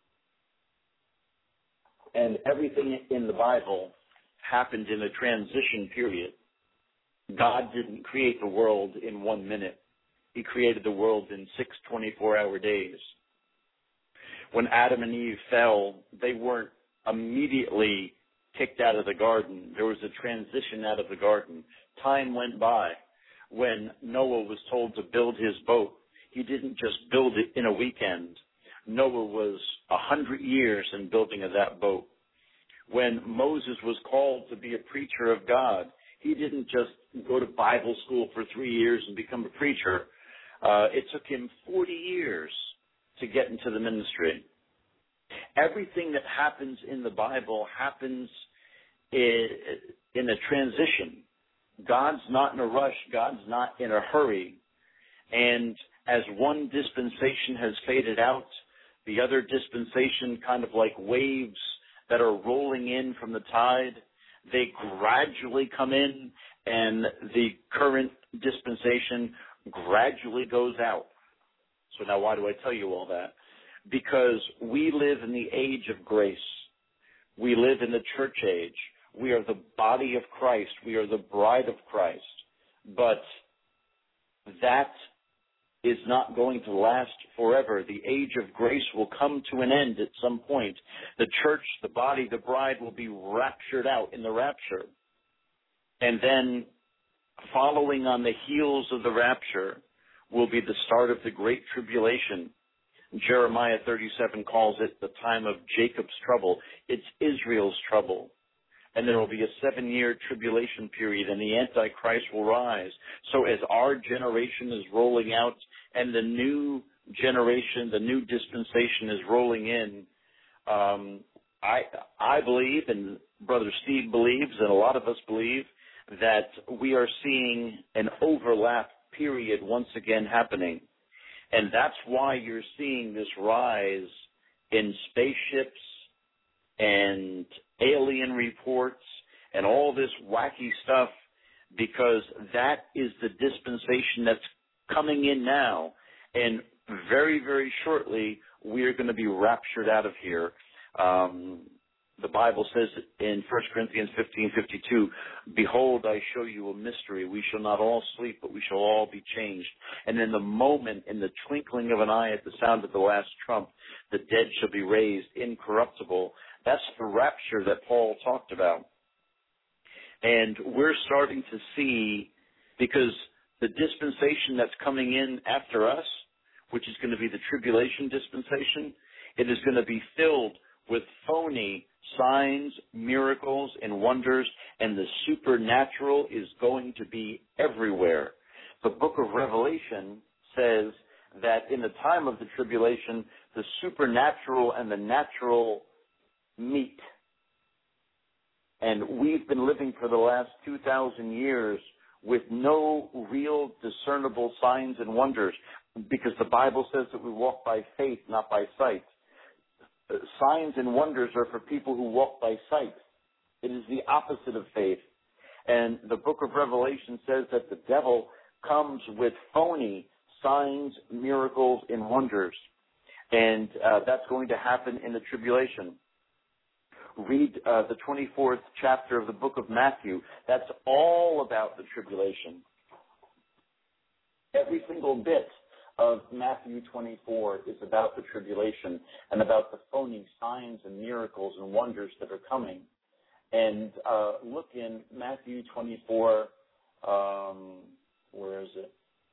And everything in the Bible happened in a transition period. God didn't create the world in 1 minute. He created the world in 6 24-hour days. When Adam and Eve fell, they weren't immediately kicked out of the garden. There was a transition out of the garden. Time went by. When Noah was told to build his boat, he didn't just build it in a weekend. Noah was 100 years in building of that boat. When Moses was called to be a preacher of God, he didn't just go to Bible school for 3 years and become a preacher. It took him 40 years to get into the ministry. Everything that happens in the Bible happens in a transition. God's not in a rush. God's not in a hurry. And as one dispensation has faded out, the other dispensation, kind of like waves that are rolling in from the tide, they gradually come in, and the current dispensation gradually goes out. So now why do I tell you all that? Because we live in the age of grace. We live in the church age. We are the body of Christ. We are the bride of Christ. But that is not going to last forever. The age of grace will come to an end at some point. The church, the body, the bride will be raptured out in the rapture. And then following on the heels of the rapture will be the start of the Great Tribulation. Jeremiah 37 calls it the time of Jacob's trouble. It's Israel's trouble. And there will be a 7-year tribulation period, and the Antichrist will rise. So as our generation is rolling out and the new generation, the new dispensation is rolling in, I believe, and Brother Steve believes, and a lot of us believe, that we are seeing an overlap period once again happening. And that's why you're seeing this rise in spaceships and alien reports and all this wacky stuff, because that is the dispensation that's coming in now. And very, very shortly, we are going to be raptured out of here. The Bible says in 1 Corinthians 15:52, behold, I show you a mystery. We shall not all sleep, but we shall all be changed. And in the moment, in the twinkling of an eye at the sound of the last trump, the dead shall be raised incorruptible. That's the rapture that Paul talked about. And we're starting to see, because the dispensation that's coming in after us, which is going to be the tribulation dispensation, it is going to be filled with phony signs, miracles, and wonders, and the supernatural is going to be everywhere. The book of Revelation says that in the time of the tribulation, the supernatural and the natural meet. And we've been living for the last 2,000 years with no real discernible signs and wonders, because the Bible says that we walk by faith, not by sight. Signs and wonders are for people who walk by sight. It is the opposite of faith. And the book of Revelation says that the devil comes with phony signs, miracles, and wonders. And that's going to happen in the tribulation. Read the 24th chapter of the book of Matthew. That's all about the tribulation. Every single bit of Matthew 24 is about the tribulation and about the phony signs and miracles and wonders that are coming. And look in Matthew 24, where is it?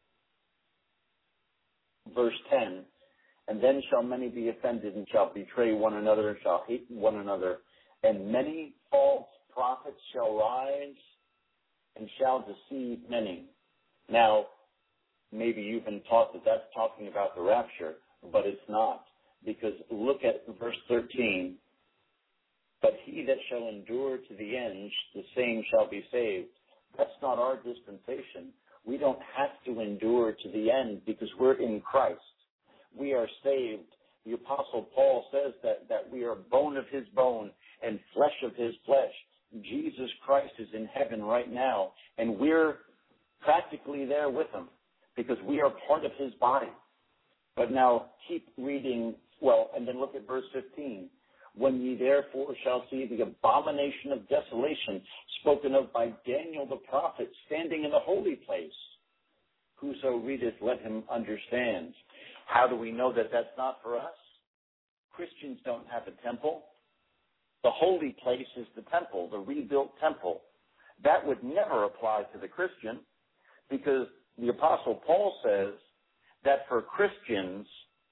Verse 10. And then shall many be offended and shall betray one another and shall hate one another. And many false prophets shall rise and shall deceive many. Now, maybe you've been taught that that's talking about the rapture, but it's not. Because look at verse 13. But he that shall endure to the end, the same shall be saved. That's not our dispensation. We don't have to endure to the end because we're in Christ. We are saved. The Apostle Paul says that we are bone of his bone and flesh of his flesh. Jesus Christ is in heaven right now, and we're practically there with him because we are part of his body. But now keep reading, and then look at verse 15. When ye therefore shall see the abomination of desolation spoken of by Daniel the prophet standing in the holy place, whoso readeth, let him understand. How do we know that that's not for us? Christians don't have a temple. The holy place is the temple, the rebuilt temple. That would never apply to the Christian because the Apostle Paul says that for Christians,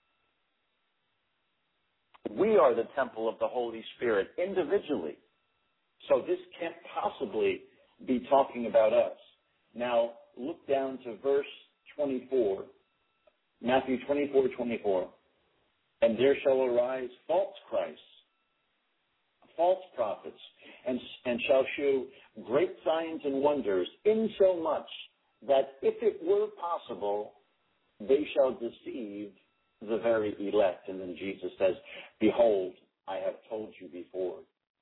we are the temple of the Holy Spirit individually. So this can't possibly be talking about us. Now, look down to verse 24, Matthew 24:24. And there shall arise false Christs, false prophets, and shall shew great signs and wonders, insomuch that if it were possible, they shall deceive the very elect. And then Jesus says, behold, I have told you before.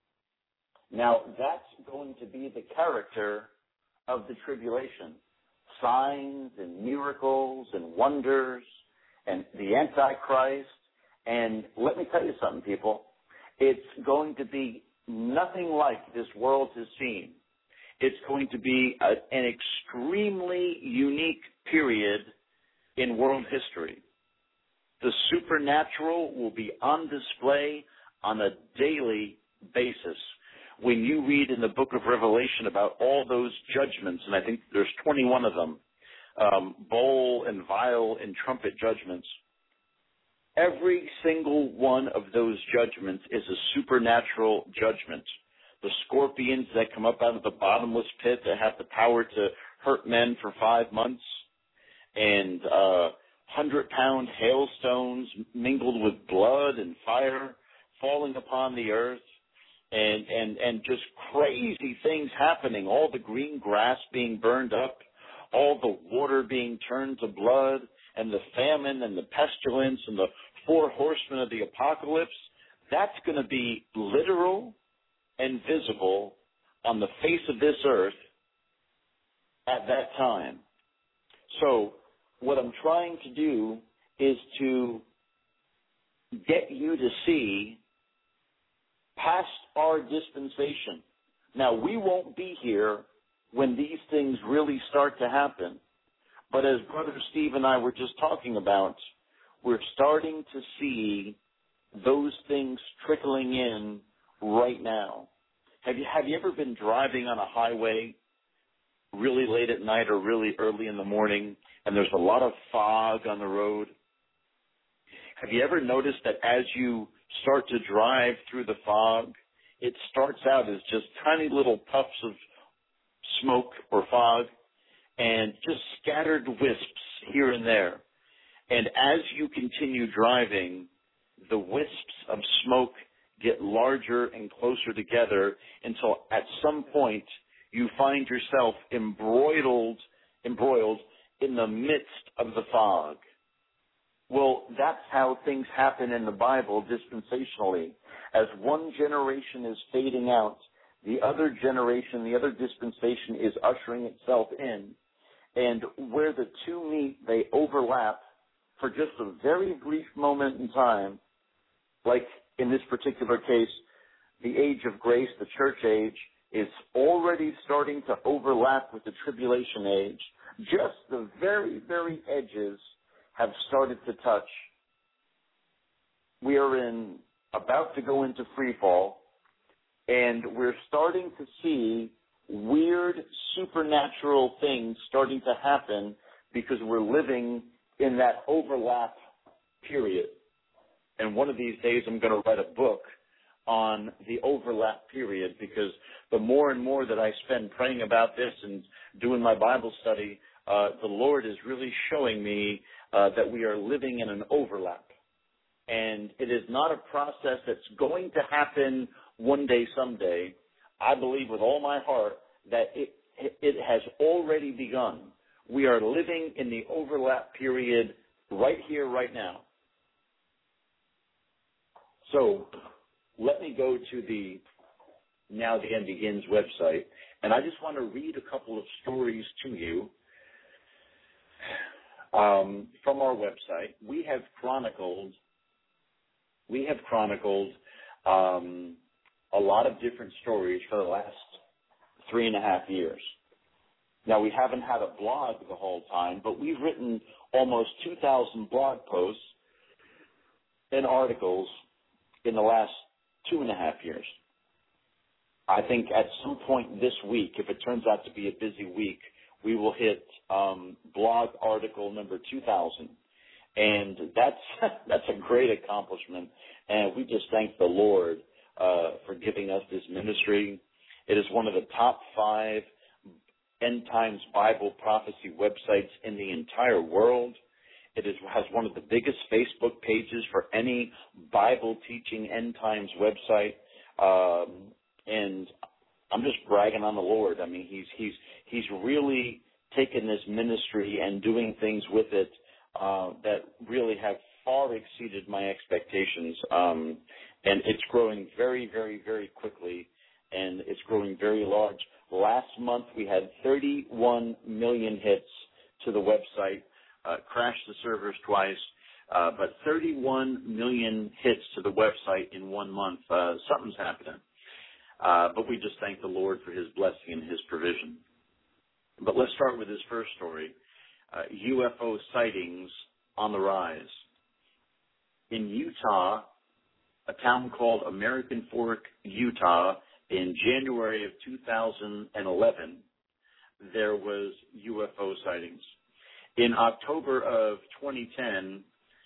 Now, that's going to be the character of the tribulation. Signs and miracles and wonders and the Antichrist. And let me tell you something, people. It's going to be nothing like this world has seen. It's going to be an extremely unique period in world history. The supernatural will be on display on a daily basis. When you read in the book of Revelation about all those judgments, and I think there's 21 of them, bowl and vial and trumpet judgments, every single one of those judgments is a supernatural judgment. The scorpions that come up out of the bottomless pit that have the power to hurt men for 5 months, and 100-pound hailstones mingled with blood and fire falling upon the earth, and just crazy things happening, all the green grass being burned up, all the water being turned to blood, and the famine and the pestilence and the 4 horsemen of the apocalypse. That's going to be literal and visible on the face of this earth at that time. So what I'm trying to do is to get you to see past our dispensation. Now, we won't be here when these things really start to happen. But as Brother Steve and I were just talking about, we're starting to see those things trickling in right now. Have you ever been driving on a highway really late at night or really early in the morning and there's a lot of fog on the road? Have you ever noticed that as you start to drive through the fog, it starts out as just tiny little puffs of smoke or fog and just scattered wisps here and there. And as you continue driving, the wisps of smoke get larger and closer together until at some point you find yourself embroiled in the midst of the fog. Well, that's how things happen in the Bible dispensationally. As one generation is fading out, the other generation, the other dispensation is ushering itself in. And where the two meet, they overlap for just a very brief moment in time. Like in this particular case, the age of grace, the church age, is already starting to overlap with the tribulation age. Just the very, very edges have started to touch. We are about to go into free fall, And we're starting to see weird supernatural things starting to happen because we're living in that overlap period. And one of these days I'm going to write a book on the overlap period, because the more and more that I spend praying about this and doing my Bible study, the Lord is really showing me that we are living in an overlap. And it is not a process that's going to happen one day, someday. I believe with all my heart that it has already begun. We are living in the overlap period right here, right now. So let me go to the Now the End Begins website, and I just want to read a couple of stories to you from our website. We have chronicled a lot of different stories for the last 3.5 years. Now, we haven't had a blog the whole time, but we've written almost 2,000 blog posts and articles in the last 2.5 years. I think at some point this week, if it turns out to be a busy week, we will hit blog article number 2,000. And that's a great accomplishment. And we just thank the Lord for giving us this ministry. It is one of the top 5 End Times Bible prophecy websites in the entire world. It has one of the biggest Facebook pages for any Bible teaching End Times website. And I'm just bragging on the Lord. I mean, he's really taken this ministry and doing things with it that really have far exceeded my expectations. And it's growing very, very, very quickly, and it's growing very large. Last month we had 31 million hits to the website, crashed the servers twice, but 31 million hits to the website in 1 month. Something's happening. But we just thank the Lord for his blessing and his provision. But let's start with his first story, UFO sightings on the rise. In Utah, a town called American Fork, Utah, in January of 2011, there was UFO sightings. In October of 2010,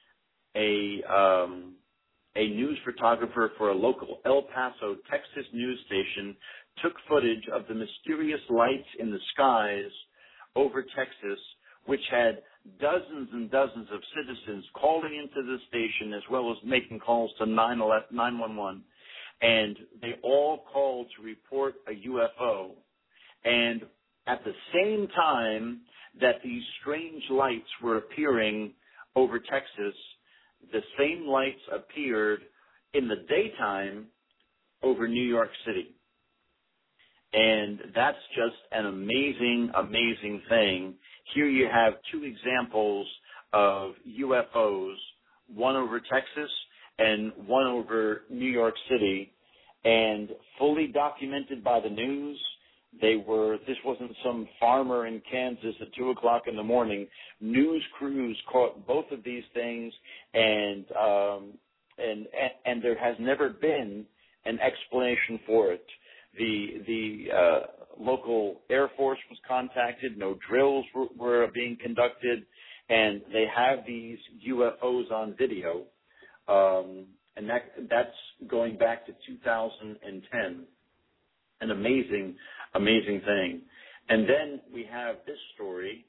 a news photographer for a local El Paso, Texas news station took footage of the mysterious lights in the skies over Texas, which had dozens and dozens of citizens calling into the station as well as making calls to 911. And they all called to report a UFO. And at the same time that these strange lights were appearing over Texas, the same lights appeared in the daytime over New York City. And that's just an amazing, amazing thing. Here you have 2 examples of UFOs, one over Texas and one over New York City, and fully documented by the news. This wasn't some farmer in Kansas at 2 o'clock in the morning. News crews caught both of these things, and there has never been an explanation for it. The local Air Force was contacted. No drills were being conducted, and they have these UFOs on video, and that's going back to 2010. An amazing, amazing thing. And then we have this story.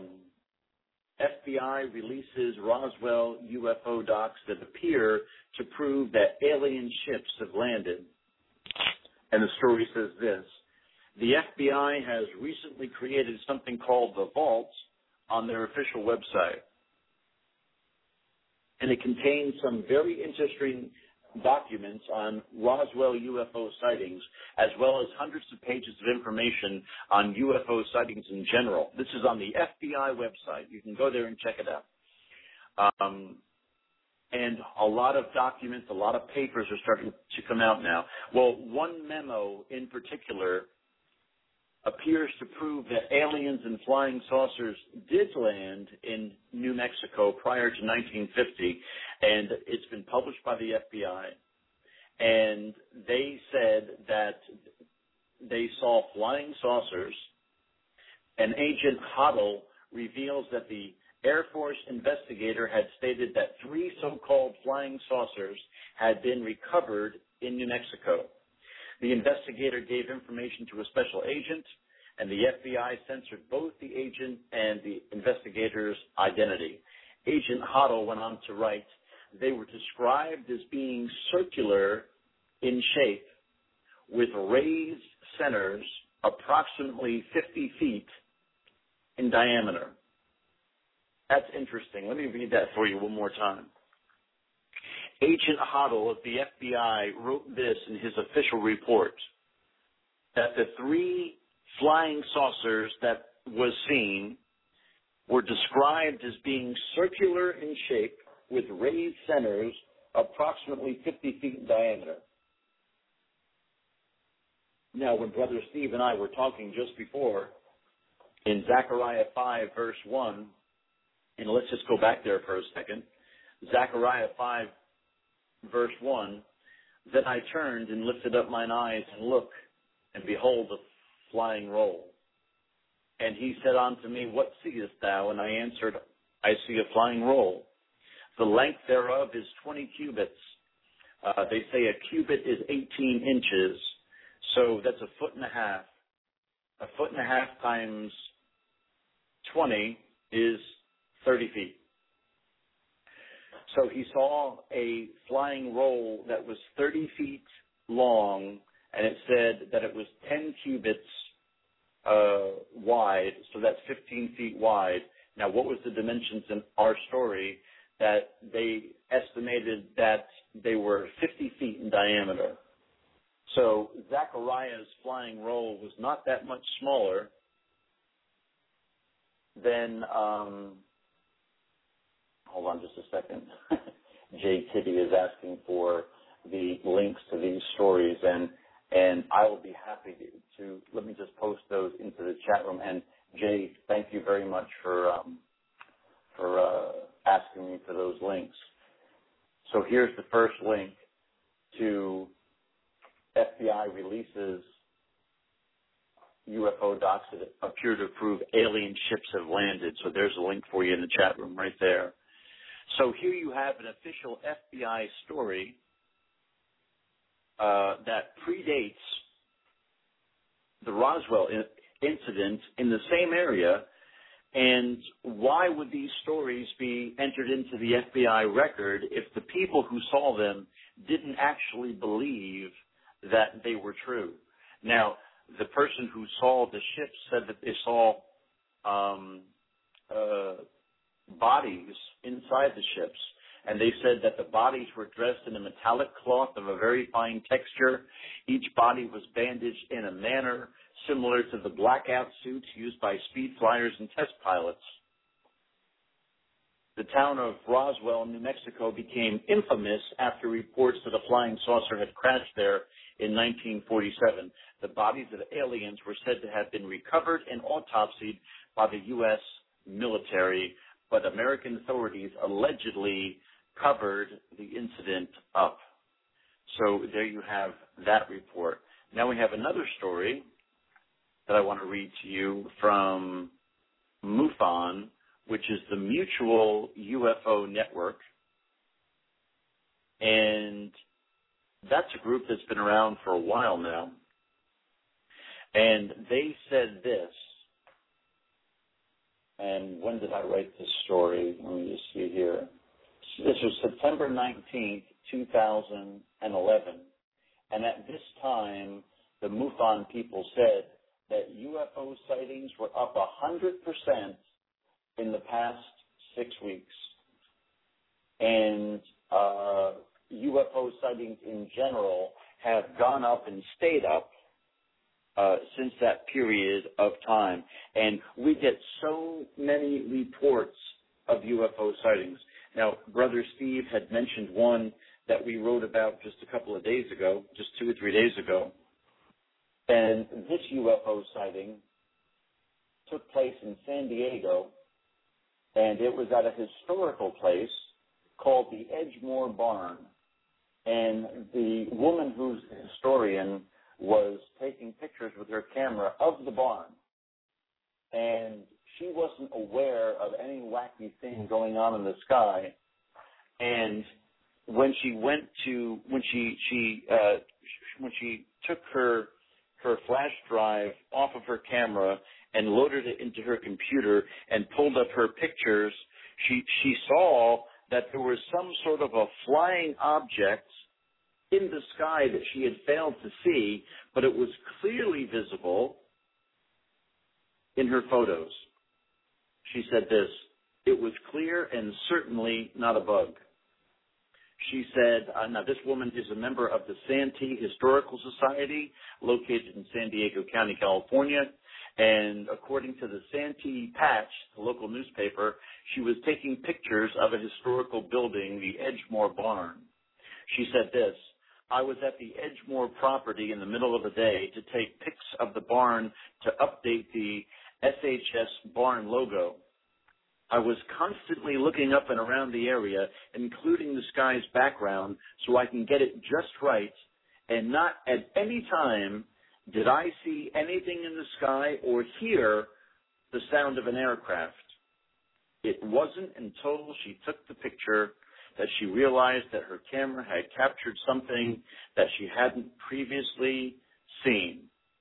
FBI releases Roswell UFO docs that appear to prove that alien ships have landed. And the story says this: the FBI has recently created something called the Vault on their official website. And it contains some very interesting documents on Roswell UFO sightings, as well as hundreds of pages of information on UFO sightings in general. This is on the FBI website. You can go there and check it out. And a lot of documents, a lot of papers are starting to come out now. Well, one memo in particular appears to prove that aliens and flying saucers did land in New Mexico prior to 1950, and it's been published by the FBI. and they said that they saw flying saucers, and Agent Hoddle reveals that the Air Force investigator had stated that 3 so-called flying saucers had been recovered in New Mexico. The investigator gave information to a special agent, and the FBI censored both the agent and the investigator's identity. Agent Hoddle went on to write, they were described as being circular in shape with raised centers approximately 50 feet in diameter. That's interesting. Let me read that for you one more time. Agent Hoddle of the FBI wrote this in his official report, that the 3 flying saucers that was seen were described as being circular in shape with raised centers approximately 50 feet in diameter. Now, when Brother Steve and I were talking just before, in Zechariah 5, verse 1, and let's just go back there for a second. Zechariah 5, verse 1, then I turned and lifted up mine eyes and looked, and behold, a flying roll. And he said unto me, what seest thou? And I answered, I see a flying roll. The length thereof is 20 cubits. They say a cubit is 18 inches, so that's 1.5 feet. 1.5 feet times 20 is 30 feet. So he saw a flying roll that was 30 feet long, and it said that it was 10 cubits wide, so that's 15 feet wide. Now, what was the dimensions in our story? That they estimated that they were 50 feet in diameter. So Zechariah's flying roll was not that much smaller than, hold on just a second. Jay Tibby is asking for the links to these stories, and I will be happy to let me just post those into the chat room. And Jay, thank you very much for asking me for those links. So here's the first link to FBI releases UFO docs that appear to prove alien ships have landed. So there's a link for you in the chat room right there. So here you have an official FBI story that predates the Roswell incident in the same area. And why would these stories be entered into the FBI record if the people who saw them didn't actually believe that they were true? Now, the person who saw the ship said that they saw bodies inside the ships, and they said that the bodies were dressed in a metallic cloth of a very fine texture. Each body was bandaged in a manner similar to the blackout suits used by speed flyers and test pilots. The town of Roswell, New Mexico, became infamous after reports that a flying saucer had crashed there in 1947. The bodies of aliens were said to have been recovered and autopsied by the U.S. military, but American authorities allegedly covered the incident up. So there you have that report. Now we have another story that I want to read to you from MUFON, which is the Mutual UFO Network. And that's a group that's been around for a while now. And they said this. And when did I write this story? Let me just see here. This was September 19th, 2011. And at this time, the MUFON people said that UFO sightings were up 100% in the past 6 weeks. And UFO sightings in general have gone up and stayed up since that period of time. And we get so many reports of UFO sightings. Now, Brother Steve had mentioned one that we wrote about just a couple of days ago, just 2 or 3 days ago. And this UFO sighting took place in San Diego, and it was at a historical place called the Edgemore Barn. And the woman who's the historian was taking pictures with her camera of the barn. And she wasn't aware of any wacky thing going on in the sky. And when she took her flash drive off of her camera and loaded it into her computer and pulled up her pictures, she saw that there was some sort of a flying object in the sky that she had failed to see, but it was clearly visible in her photos. She said this: "It was clear and certainly not a bug." She said, now this woman is a member of the Santee Historical Society located in San Diego County, California. And according to the Santee Patch, the local newspaper, she was taking pictures of a historical building, the Edgemore Barn. She said this: "I was at the Edgemore property in the middle of the day to take pics of the barn to update the SHS barn logo. I was constantly looking up and around the area, including the sky's background, so I can get it just right, and not at any time did I see anything in the sky or hear the sound of an aircraft. It wasn't until she took the picture that she realized that her camera had captured something that she hadn't previously seen."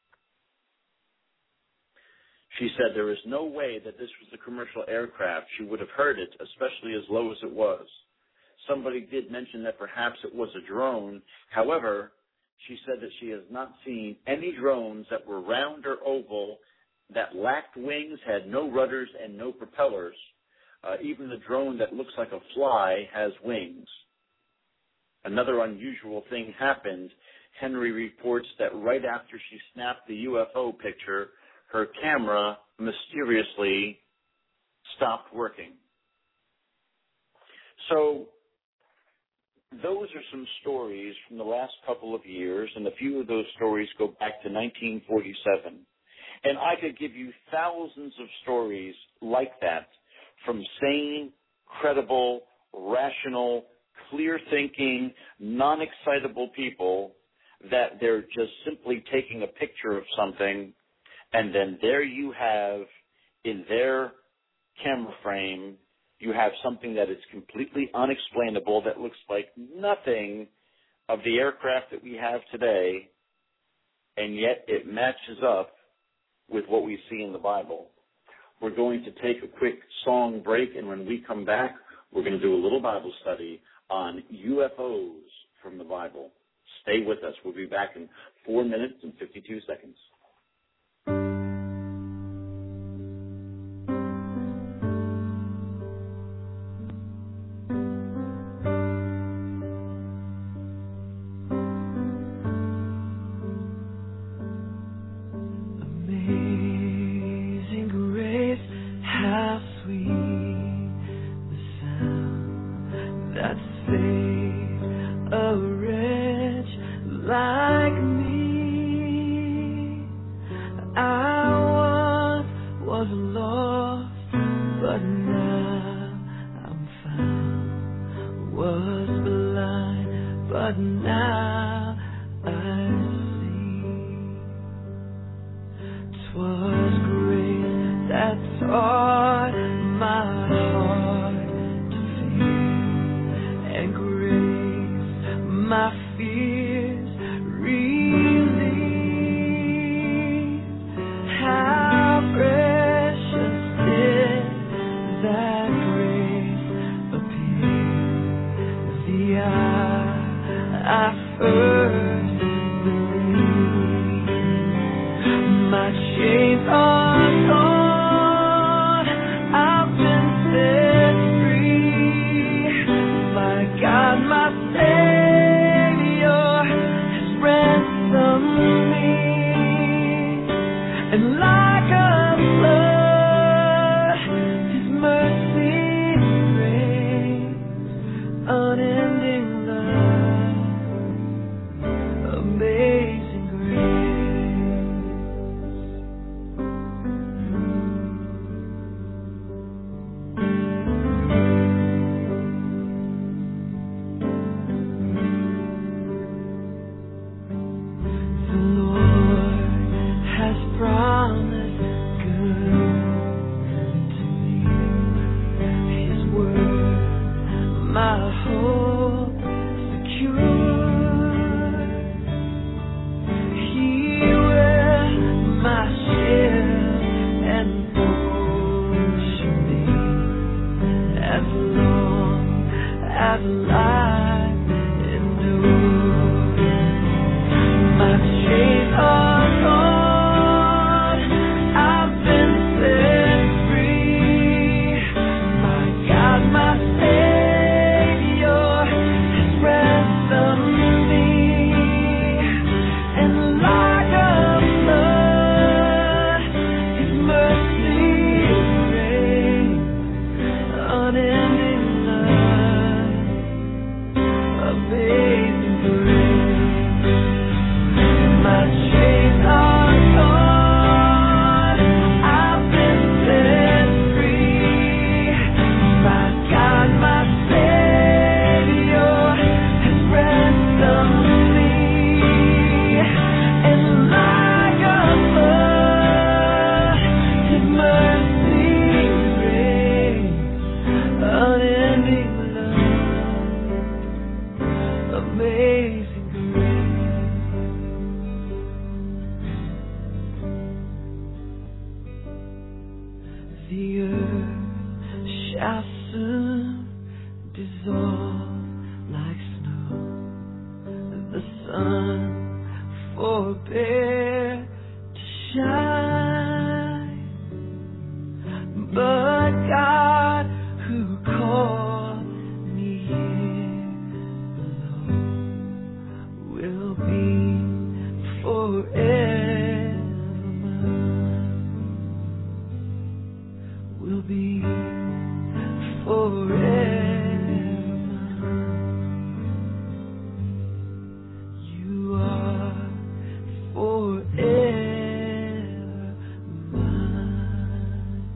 She said there is no way that this was a commercial aircraft. She would have heard it, especially as low as it was. Somebody did mention that perhaps it was a drone. However, she said that she has not seen any drones that were round or oval, that lacked wings, had no rudders, and no propellers. Even the drone that looks like a fly has wings. Another unusual thing happened. Henry reports that right after she snapped the UFO picture, her camera mysteriously stopped working. So those are some stories from the last couple of years, and a few of those stories go back to 1947. And I could give you thousands of stories like that from sane, credible, rational, clear-thinking, non-excitable people that they're just simply taking a picture of something, and then there you have, in their camera frame, you have something that is completely unexplainable, that looks like nothing of the aircraft that we have today, and yet it matches up with what we see in the Bible. We're going to take a quick song break, and when we come back, we're going to do a little Bible study on UFOs from the Bible. Stay with us. We'll be back in 4 minutes and 52 seconds. I first The earth shall soon dissolve like snow. The sun forbear to shine, but God who called me here alone will be forever mine, will be forever mine. You are forever mine.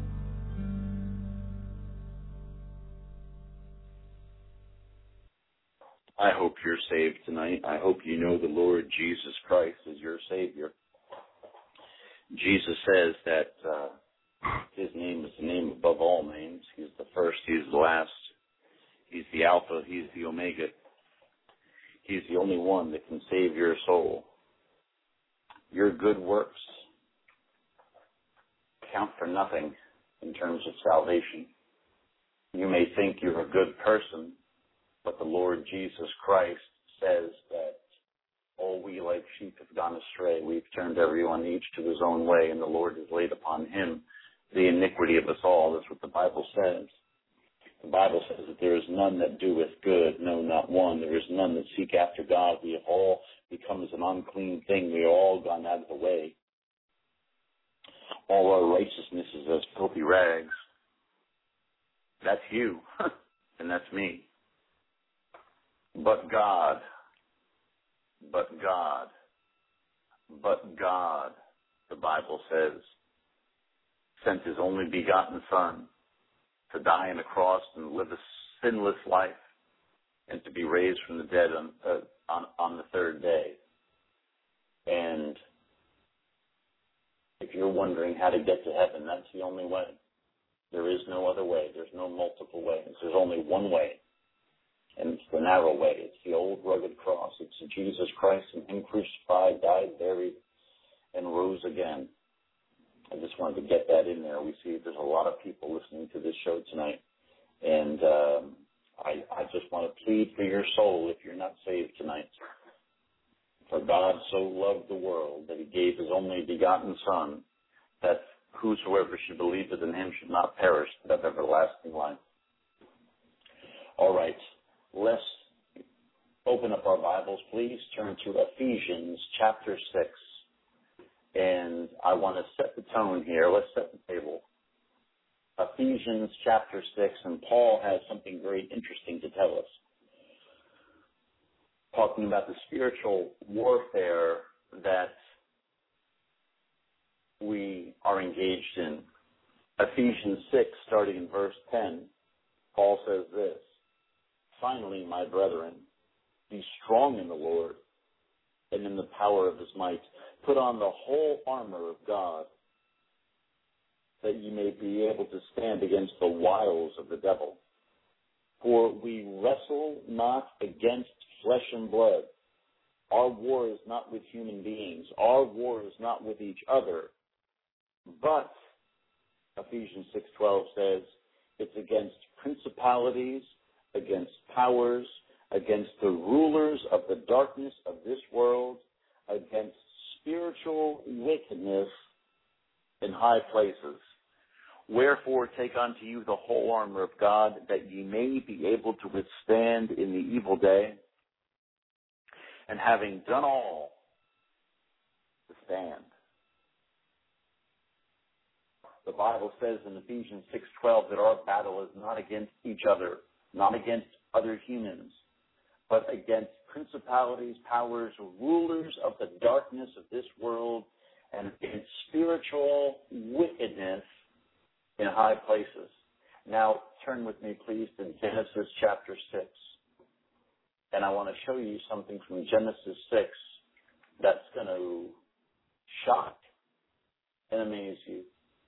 I hope you're saved tonight. I hope you know the Lord Jesus Christ as your Savior. Jesus says that His name is the name above all names. He's the first, He's the last. He's the Alpha, He's the Omega. He's the only one that can save your soul. Your good works count for nothing in terms of salvation. You may think you're a good person, but the Lord Jesus Christ says that all we like sheep have gone astray. We've turned everyone each to his own way, and the Lord has laid upon him the iniquity of us all. That's what the Bible says. The Bible says that there is none that doeth good, no, not one. There is none that seek after God. We have all become as an unclean thing. We have all gone out of the way. All our righteousness is as filthy rags. That's you, and that's me. But God, the Bible says, sent His only begotten Son to die on a cross and live a sinless life and to be raised from the dead on the third day. And if you're wondering how to get to heaven, that's the only way. There is no other way. There's no multiple ways. There's only one way. And it's the narrow way. It's the old rugged cross. It's Jesus Christ and Him crucified, died, buried, and rose again. I just wanted to get that in there. We see there's a lot of people listening to this show tonight. And I just want to plead for your soul if you're not saved tonight. For God so loved the world that He gave His only begotten Son, that whosoever should believe in Him should not perish, but have everlasting life. All right. Let's open up our Bibles, please. Turn to Ephesians chapter 6. And I want to set the tone here. Let's set the table. Ephesians chapter 6, and Paul has something very interesting to tell us. Talking about the spiritual warfare that we are engaged in. Ephesians 6, starting in verse 10, Paul says this: Finally, my brethren, be strong in the Lord and in the power of His might. Put on the whole armor of God, that ye may be able to stand against the wiles of the devil. For we wrestle not against flesh and blood. Our war is not with human beings. Our war is not with each other. But, Ephesians 6:12 says, it's against principalities, against powers, against the rulers of the darkness of this world, against spiritual wickedness in high places. Wherefore take unto you the whole armor of God, that ye may be able to withstand in the evil day, and having done all, to stand. The Bible says in Ephesians 6:12 that our battle is not against each other, not against other humans, but against principalities, powers, rulers of the darkness of this world, and against spiritual wickedness in high places. Now, turn with me, please, to Genesis chapter 6. And I want to show you something from Genesis 6 that's going to shock and amaze you.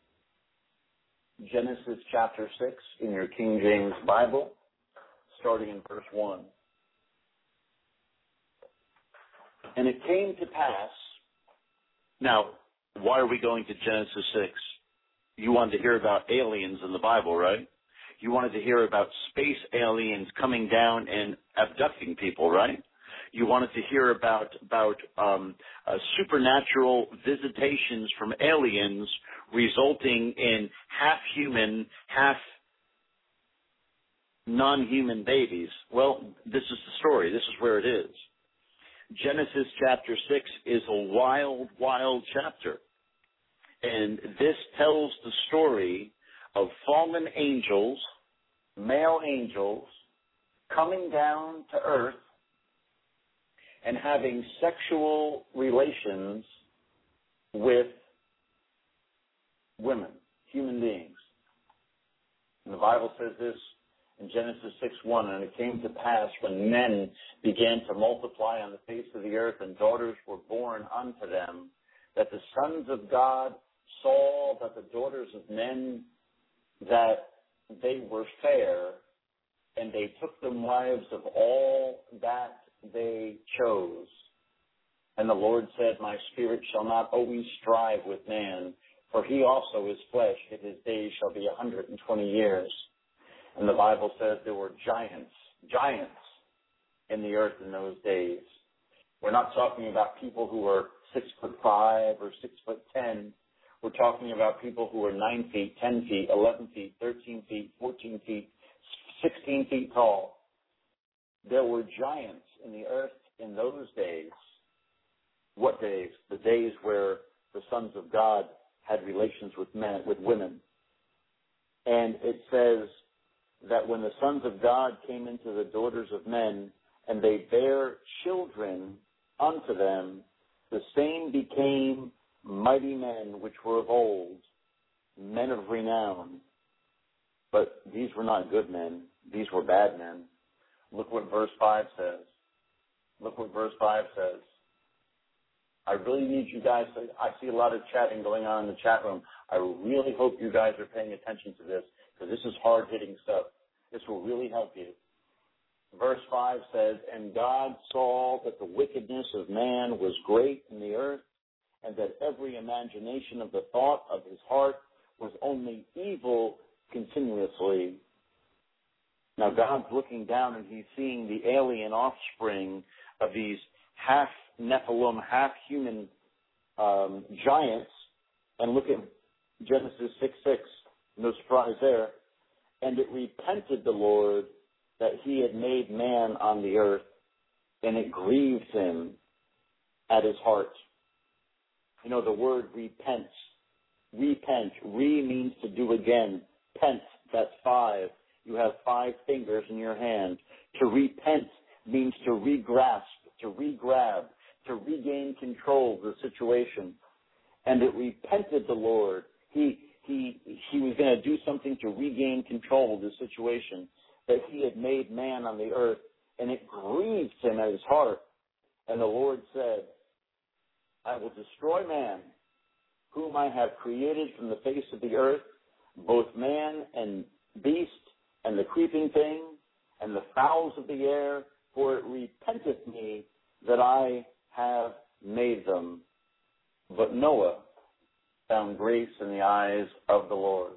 Genesis chapter 6 in your King James Bible, starting in verse 1. And it came to pass. Now, why are we going to Genesis 6? You wanted to hear about aliens in the Bible, right? You wanted to hear about space aliens coming down and abducting people, right? You wanted to hear about supernatural visitations from aliens resulting in half human, half non-human babies. Well, this is the story. This is where it is. Genesis chapter 6 is a wild, wild chapter. And this tells the story of fallen angels, male angels, coming down to earth and having sexual relations with women, human beings. And the Bible says this in Genesis 6:1, and it came to pass when men began to multiply on the face of the earth and daughters were born unto them, that the sons of God saw that the daughters of men, that they were fair, and they took them wives of all that they chose. And the Lord said, my spirit shall not always strive with man, for he also is flesh, and his days shall be 120 years. And the Bible says there were giants in the earth in those days. We're not talking about people who were 6'5" or 6'10". We're talking about people who were 9 feet, 10 feet, 11 feet, 13 feet, 14 feet, 16 feet tall. There were giants in the earth in those days. What days? The days where the sons of God had relations with women. And it says that when the sons of God came into the daughters of men, and they bare children unto them, the same became mighty men which were of old, men of renown. But these were not good men. These were bad men. Look what verse 5 says. Look what verse 5 says. I really need you guys to, I see a lot of chatting going on in the chat room. I really hope you guys are paying attention to this, because this is hard-hitting stuff. This will really help you. Verse 5 says, and God saw that the wickedness of man was great in the earth, and that every imagination of the thought of his heart was only evil continuously. Now God's looking down and he's seeing the alien offspring of these half Nephilim, half human giants. And look at Genesis 6:6. No surprise there. And it repented the Lord that he had made man on the earth, and it grieved him at his heart. You know, the word repent. Repent. Re means to do again. Pent, that's 5. You have 5 fingers in your hand. To repent means to re-grasp, to re-grab, to regain control of the situation. And it repented the Lord. He was going to do something to regain control of the situation, that he had made man on the earth, and it grieved him at his heart. And the Lord said, I will destroy man, whom I have created from the face of the earth, both man and beast, and the creeping thing, and the fowls of the air, for it repenteth me that I have made them. But Noah found grace in the eyes of the Lord.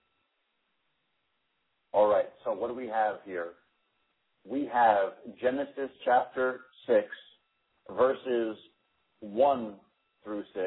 All right, so what do we have here? We have Genesis chapter 6, verses 1 through 6.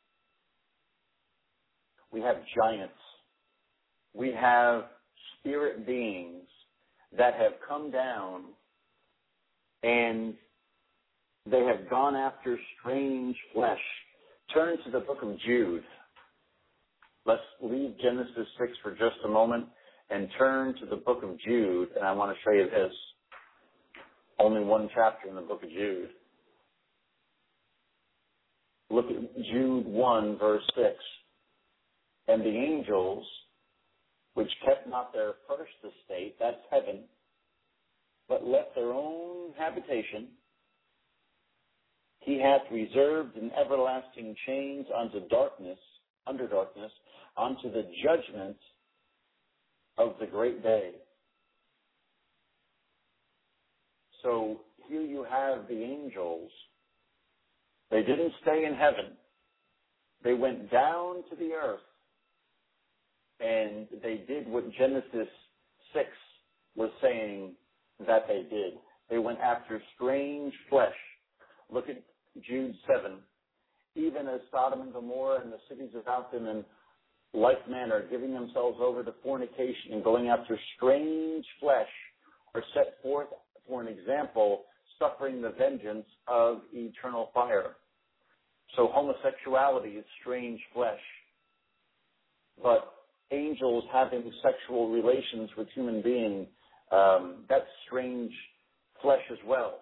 We have giants. We have spirit beings that have come down and they have gone after strange flesh. Turn to the book of Jude. Let's leave Genesis 6 for just a moment and turn to the book of Jude, and I want to show you this. Only one chapter in the book of Jude. Look at Jude 1, verse 6. And the angels, which kept not their first estate, that's heaven, but left their own habitation, he hath reserved in everlasting chains unto darkness, under darkness, unto the judgment of the great day. So here you have the angels. They didn't stay in heaven. They went down to the earth and they did what Genesis 6 was saying that they did. They went after strange flesh. Look at Jude 7. Even as Sodom and Gomorrah and the cities about them in like manner, giving themselves over to fornication and going after strange flesh, are set forth for an example, suffering the vengeance of eternal fire. So homosexuality is strange flesh. But angels having sexual relations with human beings, that's strange flesh as well.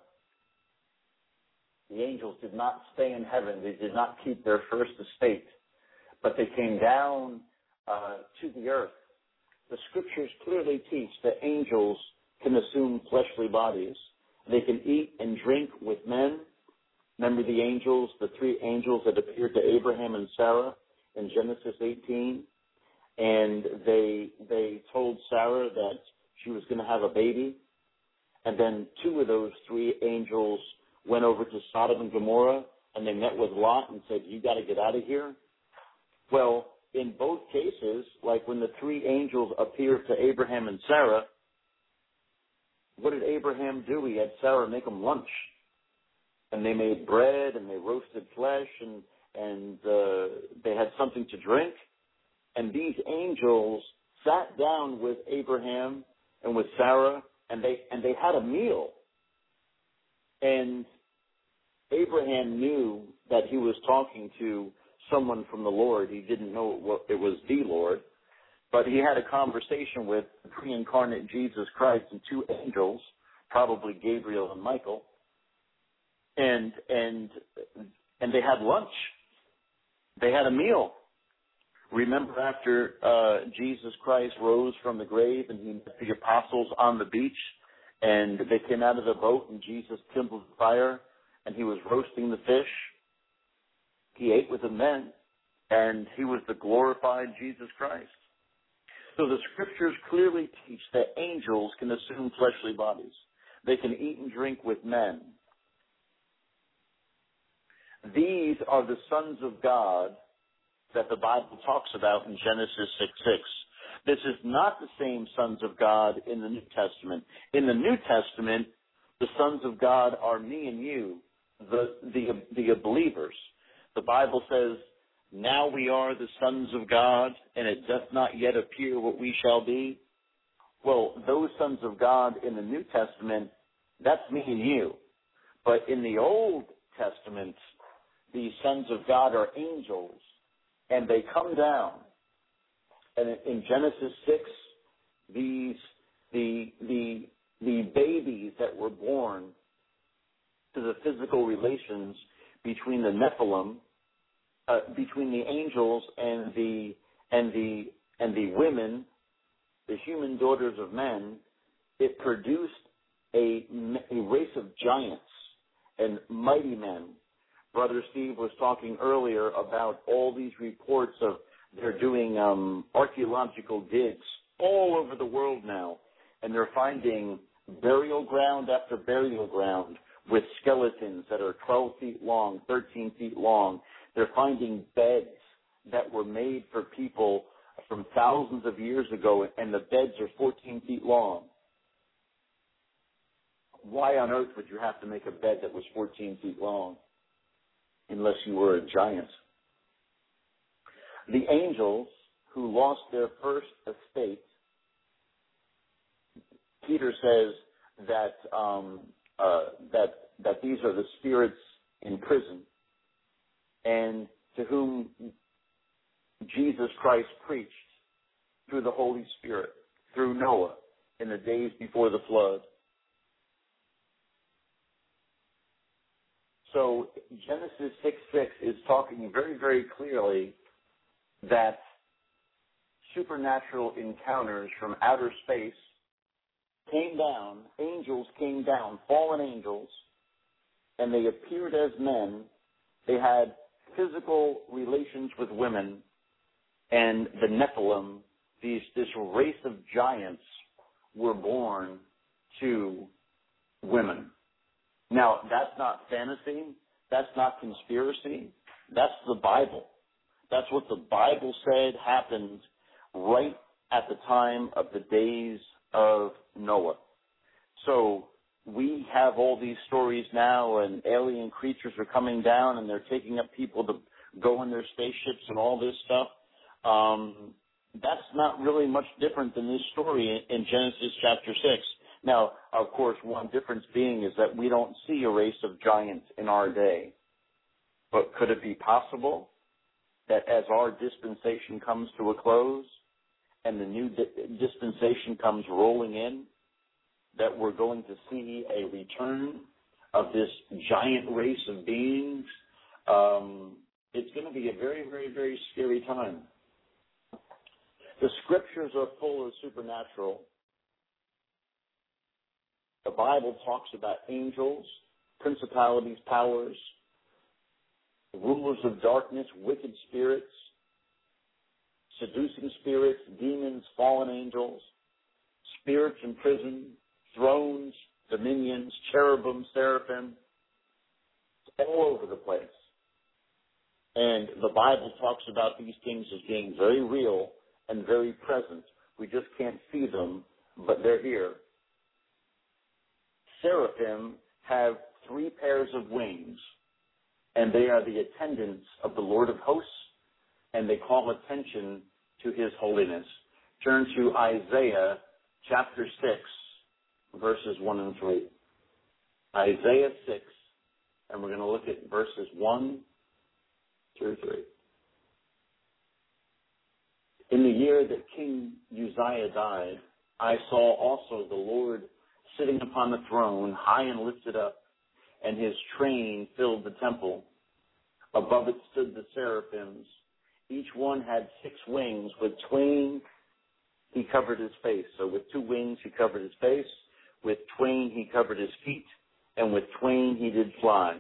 The angels did not stay in heaven. They did not keep their first estate, but they came down to the earth. The scriptures clearly teach that angels can assume fleshly bodies. They can eat and drink with men. Remember the angels, the three angels that appeared to Abraham and Sarah in Genesis 18? And they told Sarah that she was going to have a baby. And then two of those three angels went over to Sodom and Gomorrah, and they met with Lot and said, you got to get out of here. Well, in both cases, like when the three angels appeared to Abraham and Sarah, what did Abraham do? He had Sarah make them lunch. And they made bread, and they roasted flesh, and they had something to drink. And these angels sat down with Abraham and with Sarah, and they had a meal. And Abraham knew that he was talking to someone from the Lord. He didn't know it was the Lord, but he had a conversation with the pre-incarnate Jesus Christ and two angels, probably Gabriel and Michael, and they had lunch. They had a meal. Remember after Jesus Christ rose from the grave and he met the apostles on the beach, and they came out of the boat and Jesus kindled the fire and he was roasting the fish. He ate with them then, and he was the glorified Jesus Christ. So the scriptures clearly teach that angels can assume fleshly bodies. They can eat and drink with men. These are the sons of God that the Bible talks about in Genesis 6:6. This is not the same sons of God in the New Testament. In the New Testament, the sons of God are me and you, the believers. The Bible says, now we are the sons of God, and it doth not yet appear what we shall be. Well, those sons of God in the New Testament, that's me and you. But in the Old Testament, these sons of God are angels, and they come down. And in Genesis 6, the babies that were born to the physical relations between the Nephilim, between the angels and the women, the human daughters of men, it produced a race of giants and mighty men. Brother Steve was talking earlier about all these reports of they're doing archaeological digs all over the world now, and they're finding burial ground after burial ground with skeletons that are 12 feet long, 13 feet long. They're finding beds that were made for people from thousands of years ago, and the beds are 14 feet long. Why on earth would you have to make a bed that was 14 feet long unless you were a giant? The angels who lost their first estate, Peter says that these are the spirits in prison, and to whom Jesus Christ preached through the Holy Spirit, through Noah, in the days before the flood. So Genesis 6:6 is talking very, very clearly that supernatural encounters from outer space came down, angels came down, fallen angels, and they appeared as men. They had physical relations with women, and the Nephilim, this race of giants, were born to women. Now, that's not fantasy. That's not conspiracy. That's the Bible. That's what the Bible said happened right at the time of the days of Noah. So we have all these stories now, and alien creatures are coming down, and they're taking up people to go in their spaceships and all this stuff. That's not really much different than this story in Genesis chapter 6. Now, of course, one difference being is that we don't see a race of giants in our day. But could it be possible that as our dispensation comes to a close and the new dispensation comes rolling in, that we're going to see a return of this giant race of beings? It's going to be a very, very, very scary time. The scriptures are full of supernatural. The Bible talks about angels, principalities, powers, rulers of darkness, wicked spirits, seducing spirits, demons, fallen angels, spirits in prison, thrones, dominions, cherubim, seraphim, all over the place. And the Bible talks about these things as being very real and very present. We just can't see them, but they're here. Seraphim have 3 pairs of wings, and they are the attendants of the Lord of hosts, and they call attention to his holiness. Turn to Isaiah chapter 6, verses 1 and 3. Isaiah 6, and we're going to look at verses 1 through 3. In the year that King Uzziah died, I saw also the Lord sitting upon the throne, high and lifted up, and his train filled the temple. Above it stood the seraphims. Each one had 6 wings. With twain he covered his face. So with 2 wings he covered his face. With twain he covered his feet. And with twain he did fly.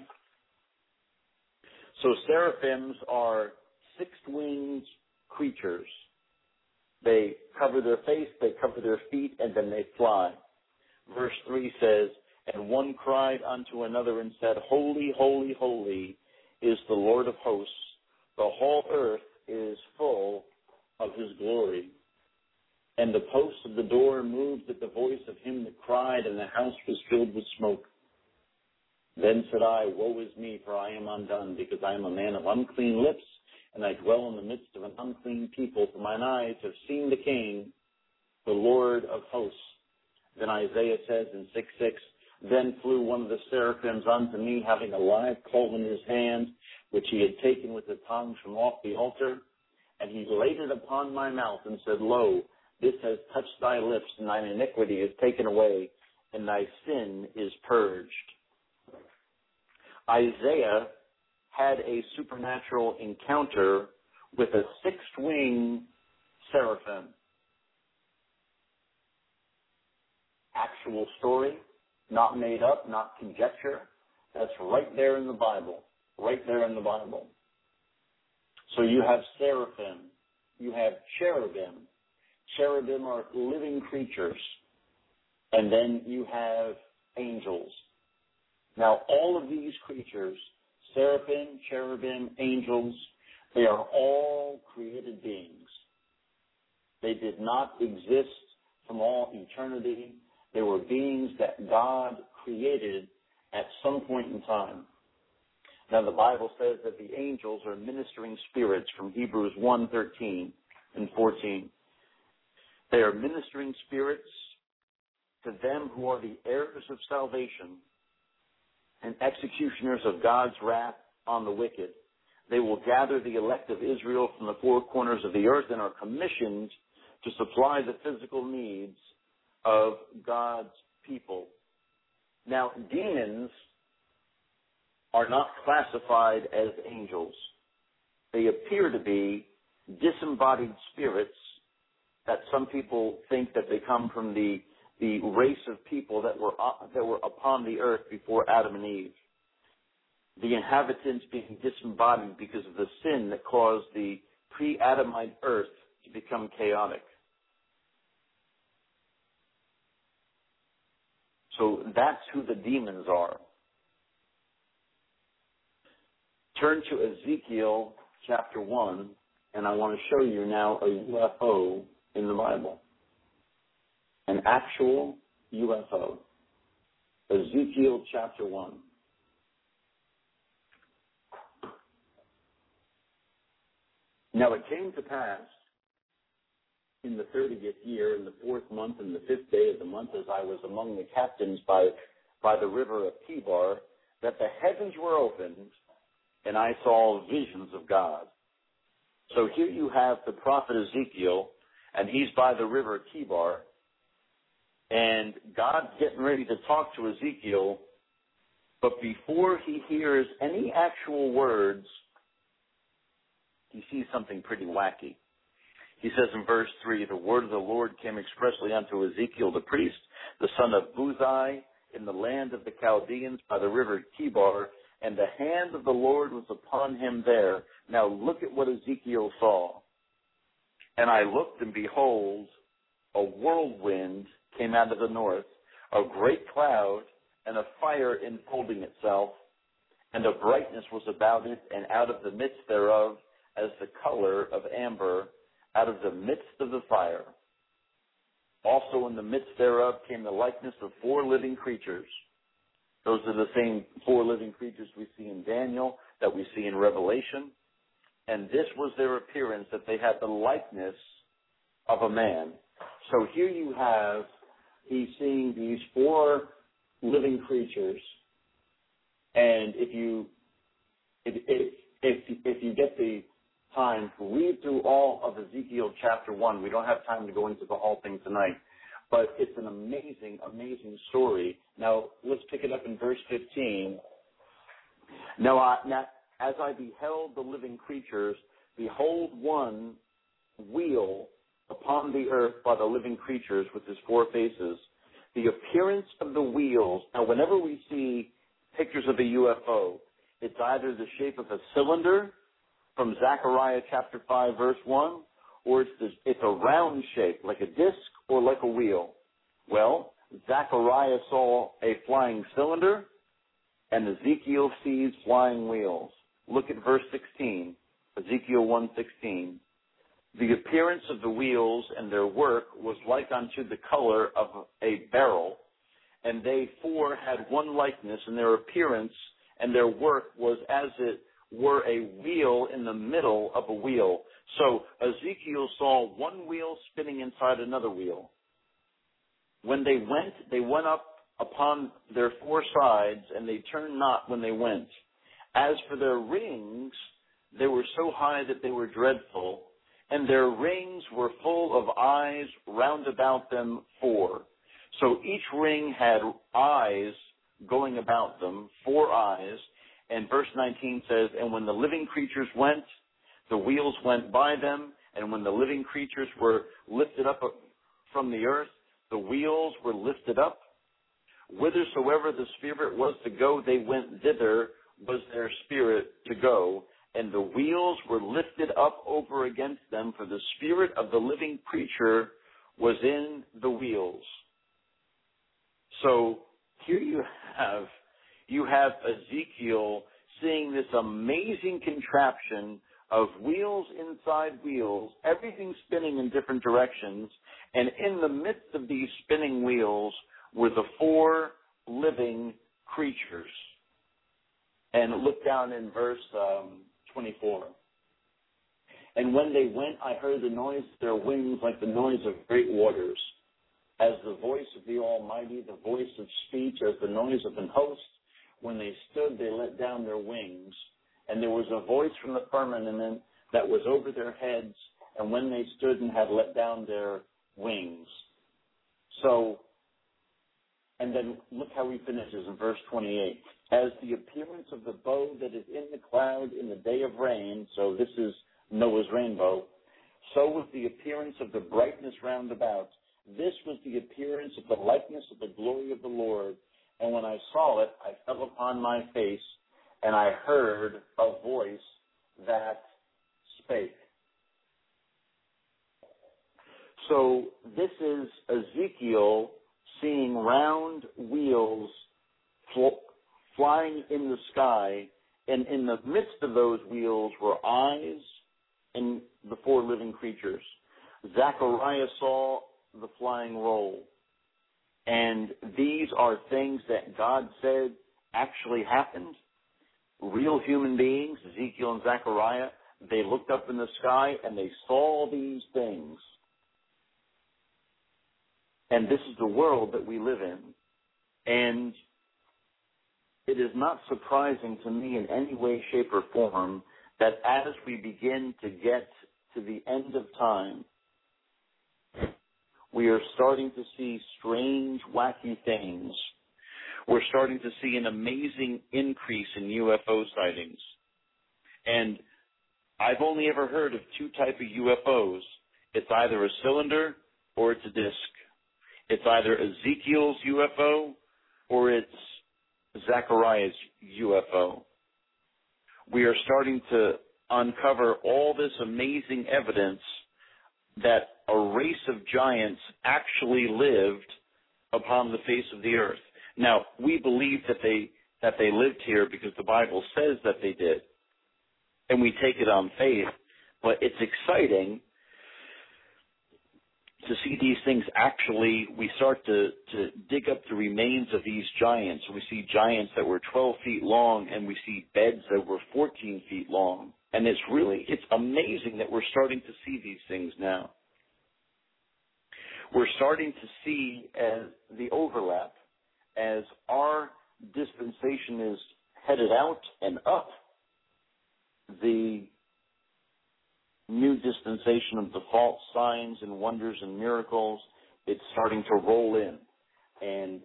So seraphims are 6-winged creatures. They cover their face, they cover their feet, and then they fly. Verse 3 says, and one cried unto another and said, Holy, holy, holy is the Lord of hosts. The whole earth is full of his glory. And the posts of the door moved at the voice of him that cried, and the house was filled with smoke. Then said I, Woe is me, for I am undone, because I am a man of unclean lips, and I dwell in the midst of an unclean people. For mine eyes have seen the King, the Lord of hosts. Then Isaiah says in 6:6, Then flew one of the seraphims unto me, having a live coal in his hand, which he had taken with the tongs from off the altar. And he laid it upon my mouth and said, Lo, this has touched thy lips, and thine iniquity is taken away, and thy sin is purged. Isaiah had a supernatural encounter with a 6-winged seraphim. Actual story, not made up, not conjecture. That's right there in the Bible. Right there in the Bible. So you have seraphim. You have cherubim. Cherubim are living creatures. And then you have angels. Now, all of these creatures, seraphim, cherubim, angels, they are all created beings. They did not exist from all eternity. They were beings that God created at some point in time. Now, the Bible says that the angels are ministering spirits from Hebrews 1:13 and 14. They are ministering spirits to them who are the heirs of salvation and executioners of God's wrath on the wicked. They will gather the elect of Israel from the 4 corners of the earth and are commissioned to supply the physical needs of God's people. Now, demons are not classified as angels. They appear to be disembodied spirits that some people think that they come from the race of people that were upon the earth before Adam and Eve. The inhabitants being disembodied because of the sin that caused the pre-Adamite earth to become chaotic. So that's who the demons are. Turn to Ezekiel chapter 1 And I want to show you now a UFO in the Bible. An actual UFO. Ezekiel chapter 1. Now it came to pass in the 30th year, in the 4th month, and the 5th day of the month, as I was among the captains by the river of Kibar, that the heavens were opened, and I saw visions of God. So here you have the prophet Ezekiel, and he's by the river Kibar, and God's getting ready to talk to Ezekiel, but before he hears any actual words, he sees something pretty wacky. He says in verse 3, the word of the Lord came expressly unto Ezekiel the priest, the son of Buzi, in the land of the Chaldeans by the river Kibar, and the hand of the Lord was upon him there. Now look at what Ezekiel saw. And I looked, and behold, a whirlwind came out of the north, a great cloud, and a fire enfolding itself, and a brightness was about it, and out of the midst thereof, as the color of amber, out of the midst of the fire. Also in the midst thereof came the likeness of 4 living creatures. Those are the same 4 living creatures we see in Daniel, that we see in Revelation. And this was their appearance, that they had the likeness of a man. So here you have, he's seeing these 4 living creatures. And if you get the time to read through all of Ezekiel chapter 1. We don't have time to go into the whole thing tonight, but it's an amazing, amazing story. Now, let's pick it up in verse 15. Now, as I beheld the living creatures, behold, one wheel upon the earth by the living creatures with his 4 faces. The appearance of the wheels. Now, whenever we see pictures of a UFO, it's either the shape of a cylinder, from Zechariah chapter 5, verse 1, or it's a round shape, like a disc or like a wheel. Well, Zechariah saw a flying cylinder, and Ezekiel sees flying wheels. Look at verse 16, Ezekiel 1:16. The appearance of the wheels and their work was like unto the color of a beryl, and they 4 had one likeness, and their appearance and their work was as it were a wheel in the middle of a wheel. So Ezekiel saw one wheel spinning inside another wheel. When they went up upon their 4 sides, and they turned not when they went. As for their rings, they were so high that they were dreadful, and their rings were full of eyes round about them 4. So each ring had eyes going about them, 4 eyes. And verse 19 says, and when the living creatures went, the wheels went by them, and when the living creatures were lifted up from the earth, the wheels were lifted up. Whithersoever the spirit was to go, they went thither, was their spirit to go. And the wheels were lifted up over against them, for the spirit of the living creature was in the wheels. So here you have Ezekiel seeing this amazing contraption of wheels inside wheels, everything spinning in different directions, and in the midst of these spinning wheels were the 4 living creatures. And look down in verse 24. And when they went, I heard the noise of their wings like the noise of great waters, as the voice of the Almighty, the voice of speech, as the noise of an host. When they stood, they let down their wings, and there was a voice from the firmament that was over their heads, and when they stood and had let down their wings. So, and then look how he finishes in verse 28. As the appearance of the bow that is in the cloud in the day of rain, so this is Noah's rainbow, so was the appearance of the brightness round about. This was the appearance of the likeness of the glory of the Lord. And when I saw it, I fell upon my face, and I heard a voice that spake. So this is Ezekiel seeing round wheels flying in the sky, and in the midst of those wheels were eyes, and the four living creatures. Zechariah saw the flying roll. And these are things that God said actually happened. Real human beings, Ezekiel and Zechariah, they looked up in the sky and they saw these things. And this is the world that we live in. And it is not surprising to me in any way, shape, or form that as we begin to get to the end of time, we are starting to see strange, wacky things. We're starting to see an amazing increase in UFO sightings. And I've only ever heard of two types of UFOs. It's either a cylinder or it's a disc. It's either Ezekiel's UFO or it's Zechariah's UFO. We are starting to uncover all this amazing evidence that a race of giants actually lived upon the face of the earth. Now, we believe that they lived here because the Bible says that they did, and we take it on faith, but it's exciting to see these things actually. We start to dig up the remains of these giants. We see giants that were 12 feet long, and we see beds that were 14 feet long. And it's amazing that we're starting to see these things now. We're starting to see as the overlap, as our dispensation is headed out and up, the new dispensation of the false signs and wonders and miracles, it's starting to roll in. And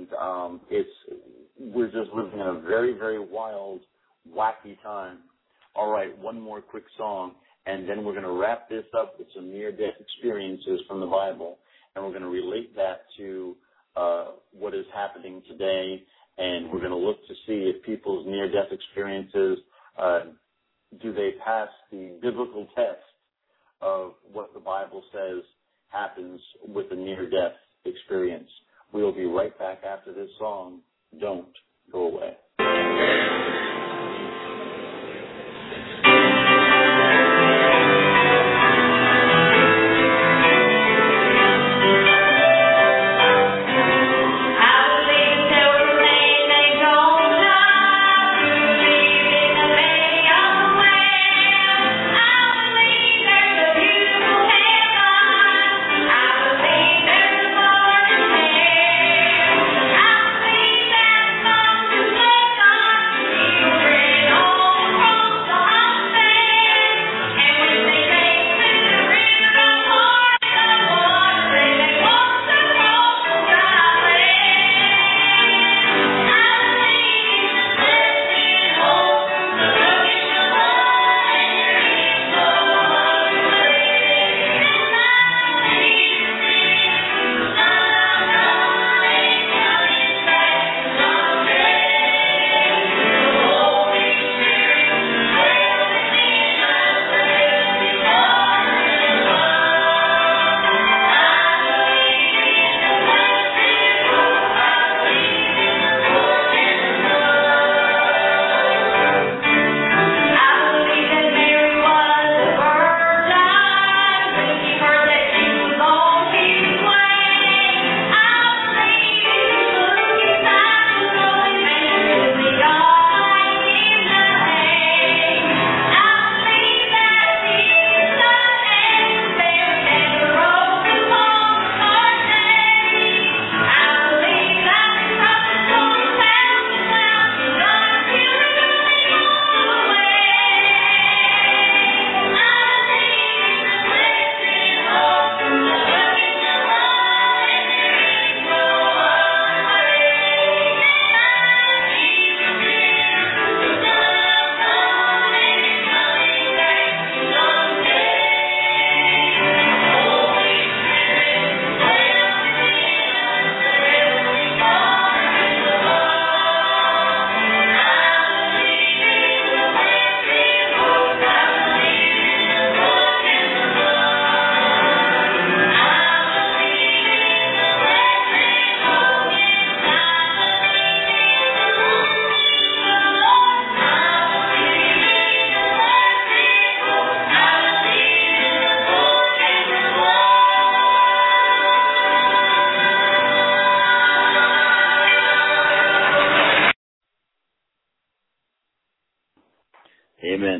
we're just living in a very, very wild, wacky time. All right, one more quick song, and then we're going to wrap this up with some near-death experiences from the Bible, and we're going to relate that to what is happening today, and we're going to look to see if people's near-death experiences, do they pass the biblical test of what the Bible says happens with a near-death experience. We'll be right back after this song. Don't go away. I believe that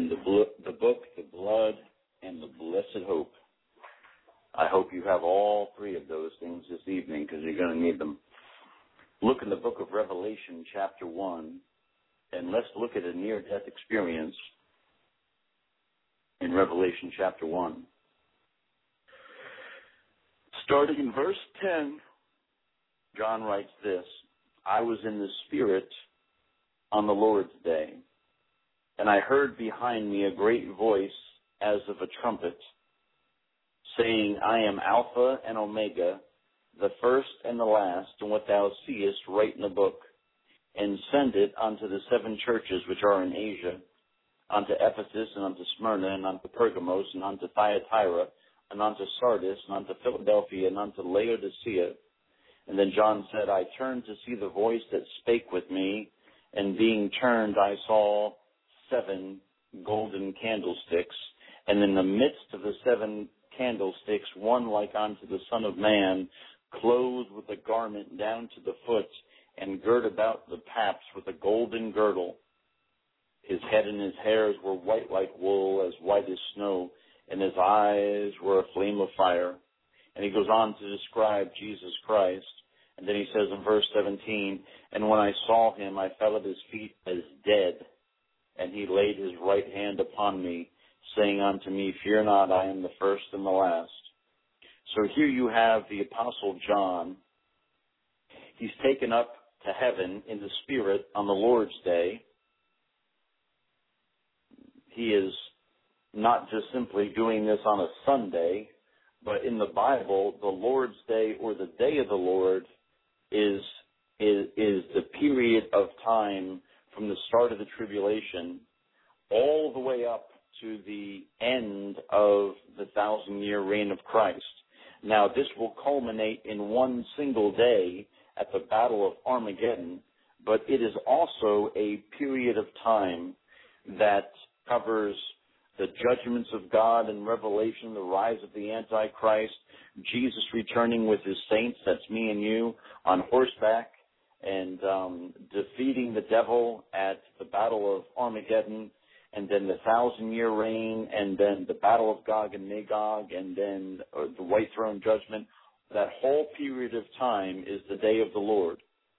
and the book, the blood, and the blessed hope. I hope you have all three of those things this evening because you're going to need them. Look in the book of Revelation, chapter 1, and let's look at a near-death experience in Revelation, chapter 1. Starting in verse 10, John writes this, I was in the Spirit on the Lord's day, and I heard behind me a great voice as of a trumpet, saying, I am Alpha and Omega, the first and the last, and what thou seest write in a book, and send it unto the 7 churches which are in Asia, unto Ephesus, and unto Smyrna, and unto Pergamos, and unto Thyatira, and unto Sardis, and unto Philadelphia, and unto Laodicea. And then John said, I turned to see the voice that spake with me, and being turned I saw 7 golden candlesticks, and in the midst of the 7 candlesticks, one like unto the Son of Man, clothed with a garment down to the foot, and girt about the paps with a golden girdle. His head and his hairs were white like wool, as white as snow, and his eyes were a flame of fire. And he goes on to describe Jesus Christ. And then he says in verse 17, and when I saw him, I fell at his feet as dead. And he laid his right hand upon me, saying unto me, fear not, I am the first and the last. So here you have the Apostle John. He's taken up to heaven in the Spirit on the Lord's day. He is not just simply doing this on a Sunday, but in the Bible, the Lord's Day or the Day of the Lord is the period of time from the start of the tribulation all the way up to the end of the 1,000-year reign of Christ. Now, this will culminate in one single day at the Battle of Armageddon, but it is also a period of time that covers the judgments of God in Revelation, the rise of the Antichrist, Jesus returning with his saints, that's me and you, on horseback, and defeating the devil at the Battle of Armageddon, and then the 1,000-year reign, and then the Battle of Gog and Magog, and then the White Throne Judgment. That whole period of time is the day of the Lord.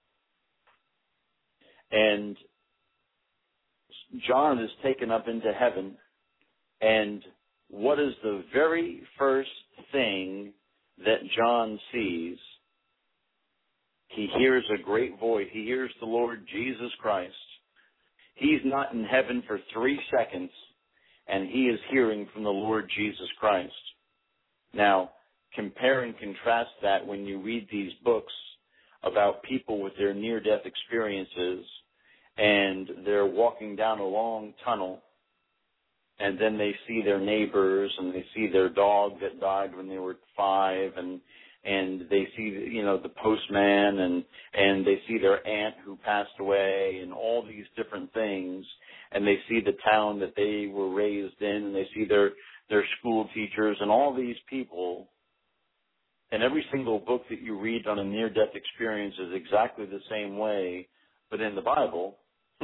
And John is taken up into heaven, and what is the very first thing that John sees? He hears a great voice. He hears the Lord Jesus Christ. He's not in heaven for 3 seconds, and he is hearing from the Lord Jesus Christ. Now, compare and contrast that when you read these books about people with their near-death experiences, and they're walking down a long tunnel, and then they see their neighbors, and they see their dog that died when they were 5, and they see, the postman, and they see their aunt who passed away, and all these different things, and they see the town that they were raised in, and they see their school teachers, and all these people. And every single book that you read on a near-death experience is exactly the same way, but in the Bible,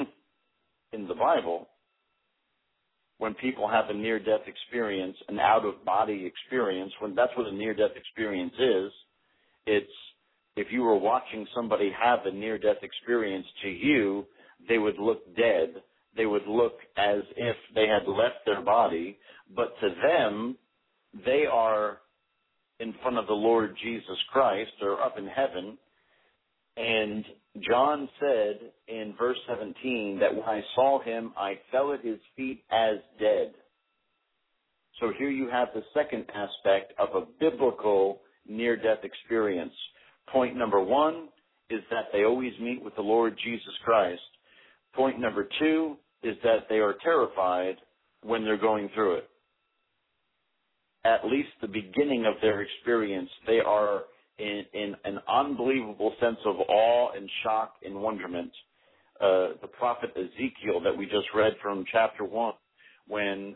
when people have a near-death experience, an out-of-body experience, when that's what a near-death experience is, it's if you were watching somebody have a near-death experience, to you, they would look dead. They would look as if they had left their body, but to them, they are in front of the Lord Jesus Christ, or up in heaven. And John said in verse 17 that when I saw him, I fell at his feet as dead. So here you have the second aspect of a biblical near-death experience. Point number 1 is that they always meet with the Lord Jesus Christ. Point number 2 is that they are terrified when they're going through it. At least the beginning of their experience, they are in an unbelievable sense of awe and shock and wonderment. The prophet Ezekiel that we just read from chapter 1, when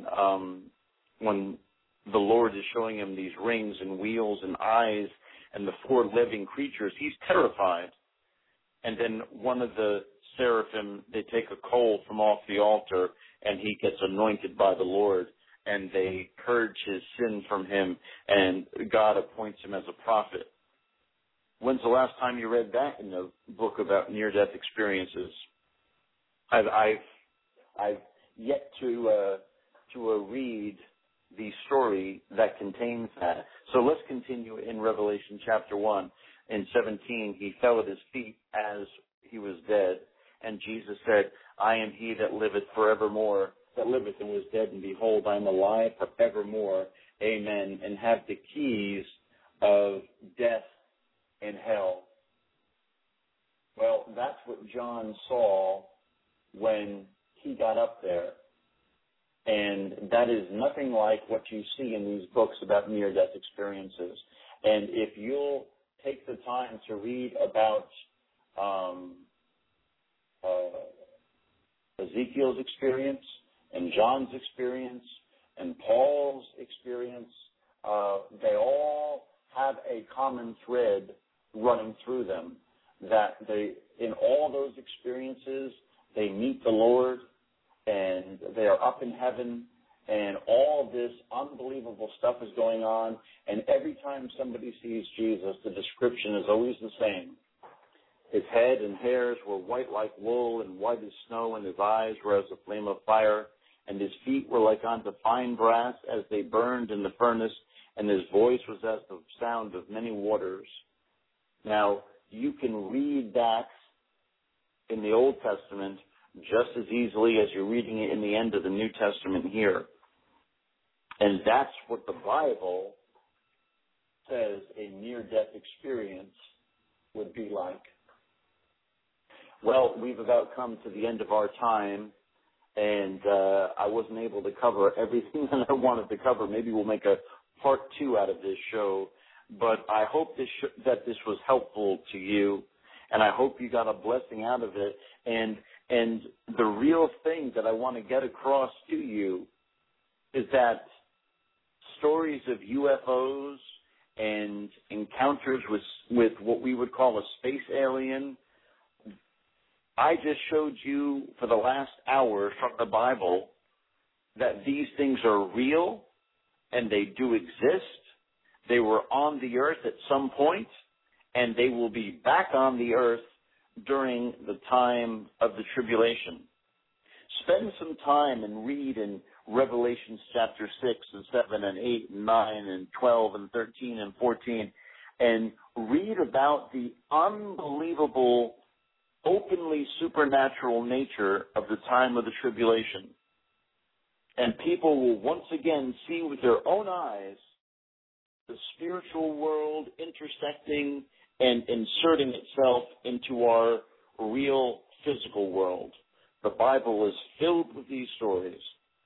the Lord is showing him these rings and wheels and eyes and the 4 living creatures, he's terrified. And then one of the seraphim, they take a coal from off the altar, and he gets anointed by the Lord, and they purge his sin from him, and God appoints him as a prophet. When's the last time you read that in the book about near-death experiences? I've yet to read the story that contains that. So let's continue in Revelation chapter 1. In 17, he fell at his feet as he was dead, and Jesus said, I am he that liveth forevermore, that liveth and was dead, and behold, I am alive forevermore. Amen. And have the keys of death and hell. Well, that's what John saw when he got up there. And that is nothing like what you see in these books about near-death experiences. And if you'll take the time to read about Ezekiel's experience and John's experience and Paul's experience, they all have a common thread running through them, that in all those experiences, they meet the Lord, and they are up in heaven, and all this unbelievable stuff is going on, and every time somebody sees Jesus, the description is always the same. His head and hairs were white like wool and white as snow, and his eyes were as a flame of fire, and his feet were like unto fine brass as they burned in the furnace, and his voice was as the sound of many waters. Now, you can read that in the Old Testament just as easily as you're reading it in the end of the New Testament here. And that's what the Bible says a near-death experience would be like. Well, we've about come to the end of our time, and I wasn't able to cover everything that I wanted to cover. Maybe we'll make a part 2 out of this show, but I hope that this was helpful to you, and I hope you got a blessing out of it. And the real thing that I want to get across to you is that stories of UFOs and encounters with what we would call a space alien, I just showed you for the last hour from the Bible that these things are real and they do exist. They were on the earth at some point, and they will be back on the earth during the time of the tribulation. Spend some time and read in Revelations chapter 6 and 7 and 8 and 9 and 12 and 13 and 14, and read about the unbelievable, openly supernatural nature of the time of the tribulation. And people will once again see with their own eyes the spiritual world intersecting and inserting itself into our real physical world. The Bible is filled with these stories.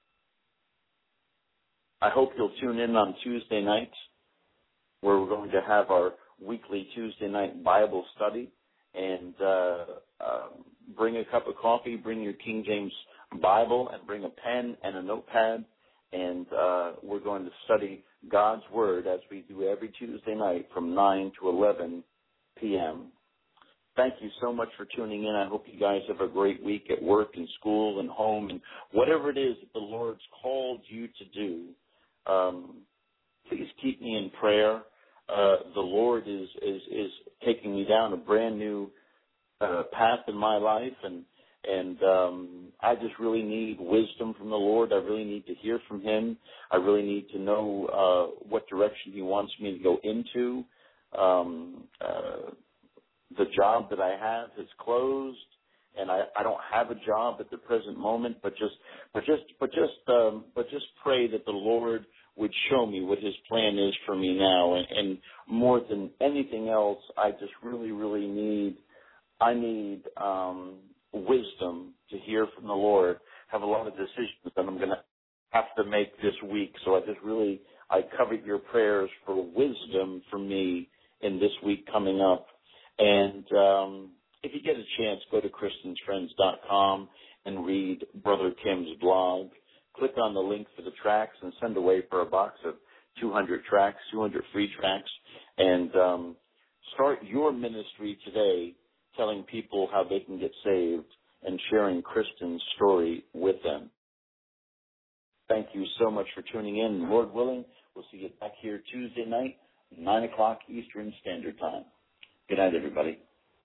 I hope you'll tune in on Tuesday nights, where we're going to have our weekly Tuesday night Bible study, and bring a cup of coffee, bring your King James Bible, and bring a pen and a notepad, and we're going to study God's Word as we do every Tuesday night from 9 to 11 p.m. Thank you so much for tuning in. I hope you guys have a great week at work and school and home and whatever it is that the Lord's called you to do. Please keep me in prayer. The Lord is taking me down a brand new path in my life, and I just really need wisdom from the Lord. I really need to hear from Him. I really need to know what direction He wants me to go into. The job that I have is closed, and I don't have a job at the present moment. But just pray that the Lord would show me what His plan is for me now. And more than anything else, I just really need wisdom to hear from the Lord. I have a lot of decisions that I'm going to have to make this week, so I covet your prayers for wisdom for me in this week coming up. And if you get a chance, go to ChristiansFriends.com and read Brother Kim's blog. Click on the link for the tracks and send away for a box of 200 tracks, 200 free tracks, and start your ministry today telling people how they can get saved and sharing Kristen's story with them. Thank you so much for tuning in. Lord willing, we'll see you back here Tuesday night, 9 o'clock Eastern Standard Time. Good night, everybody.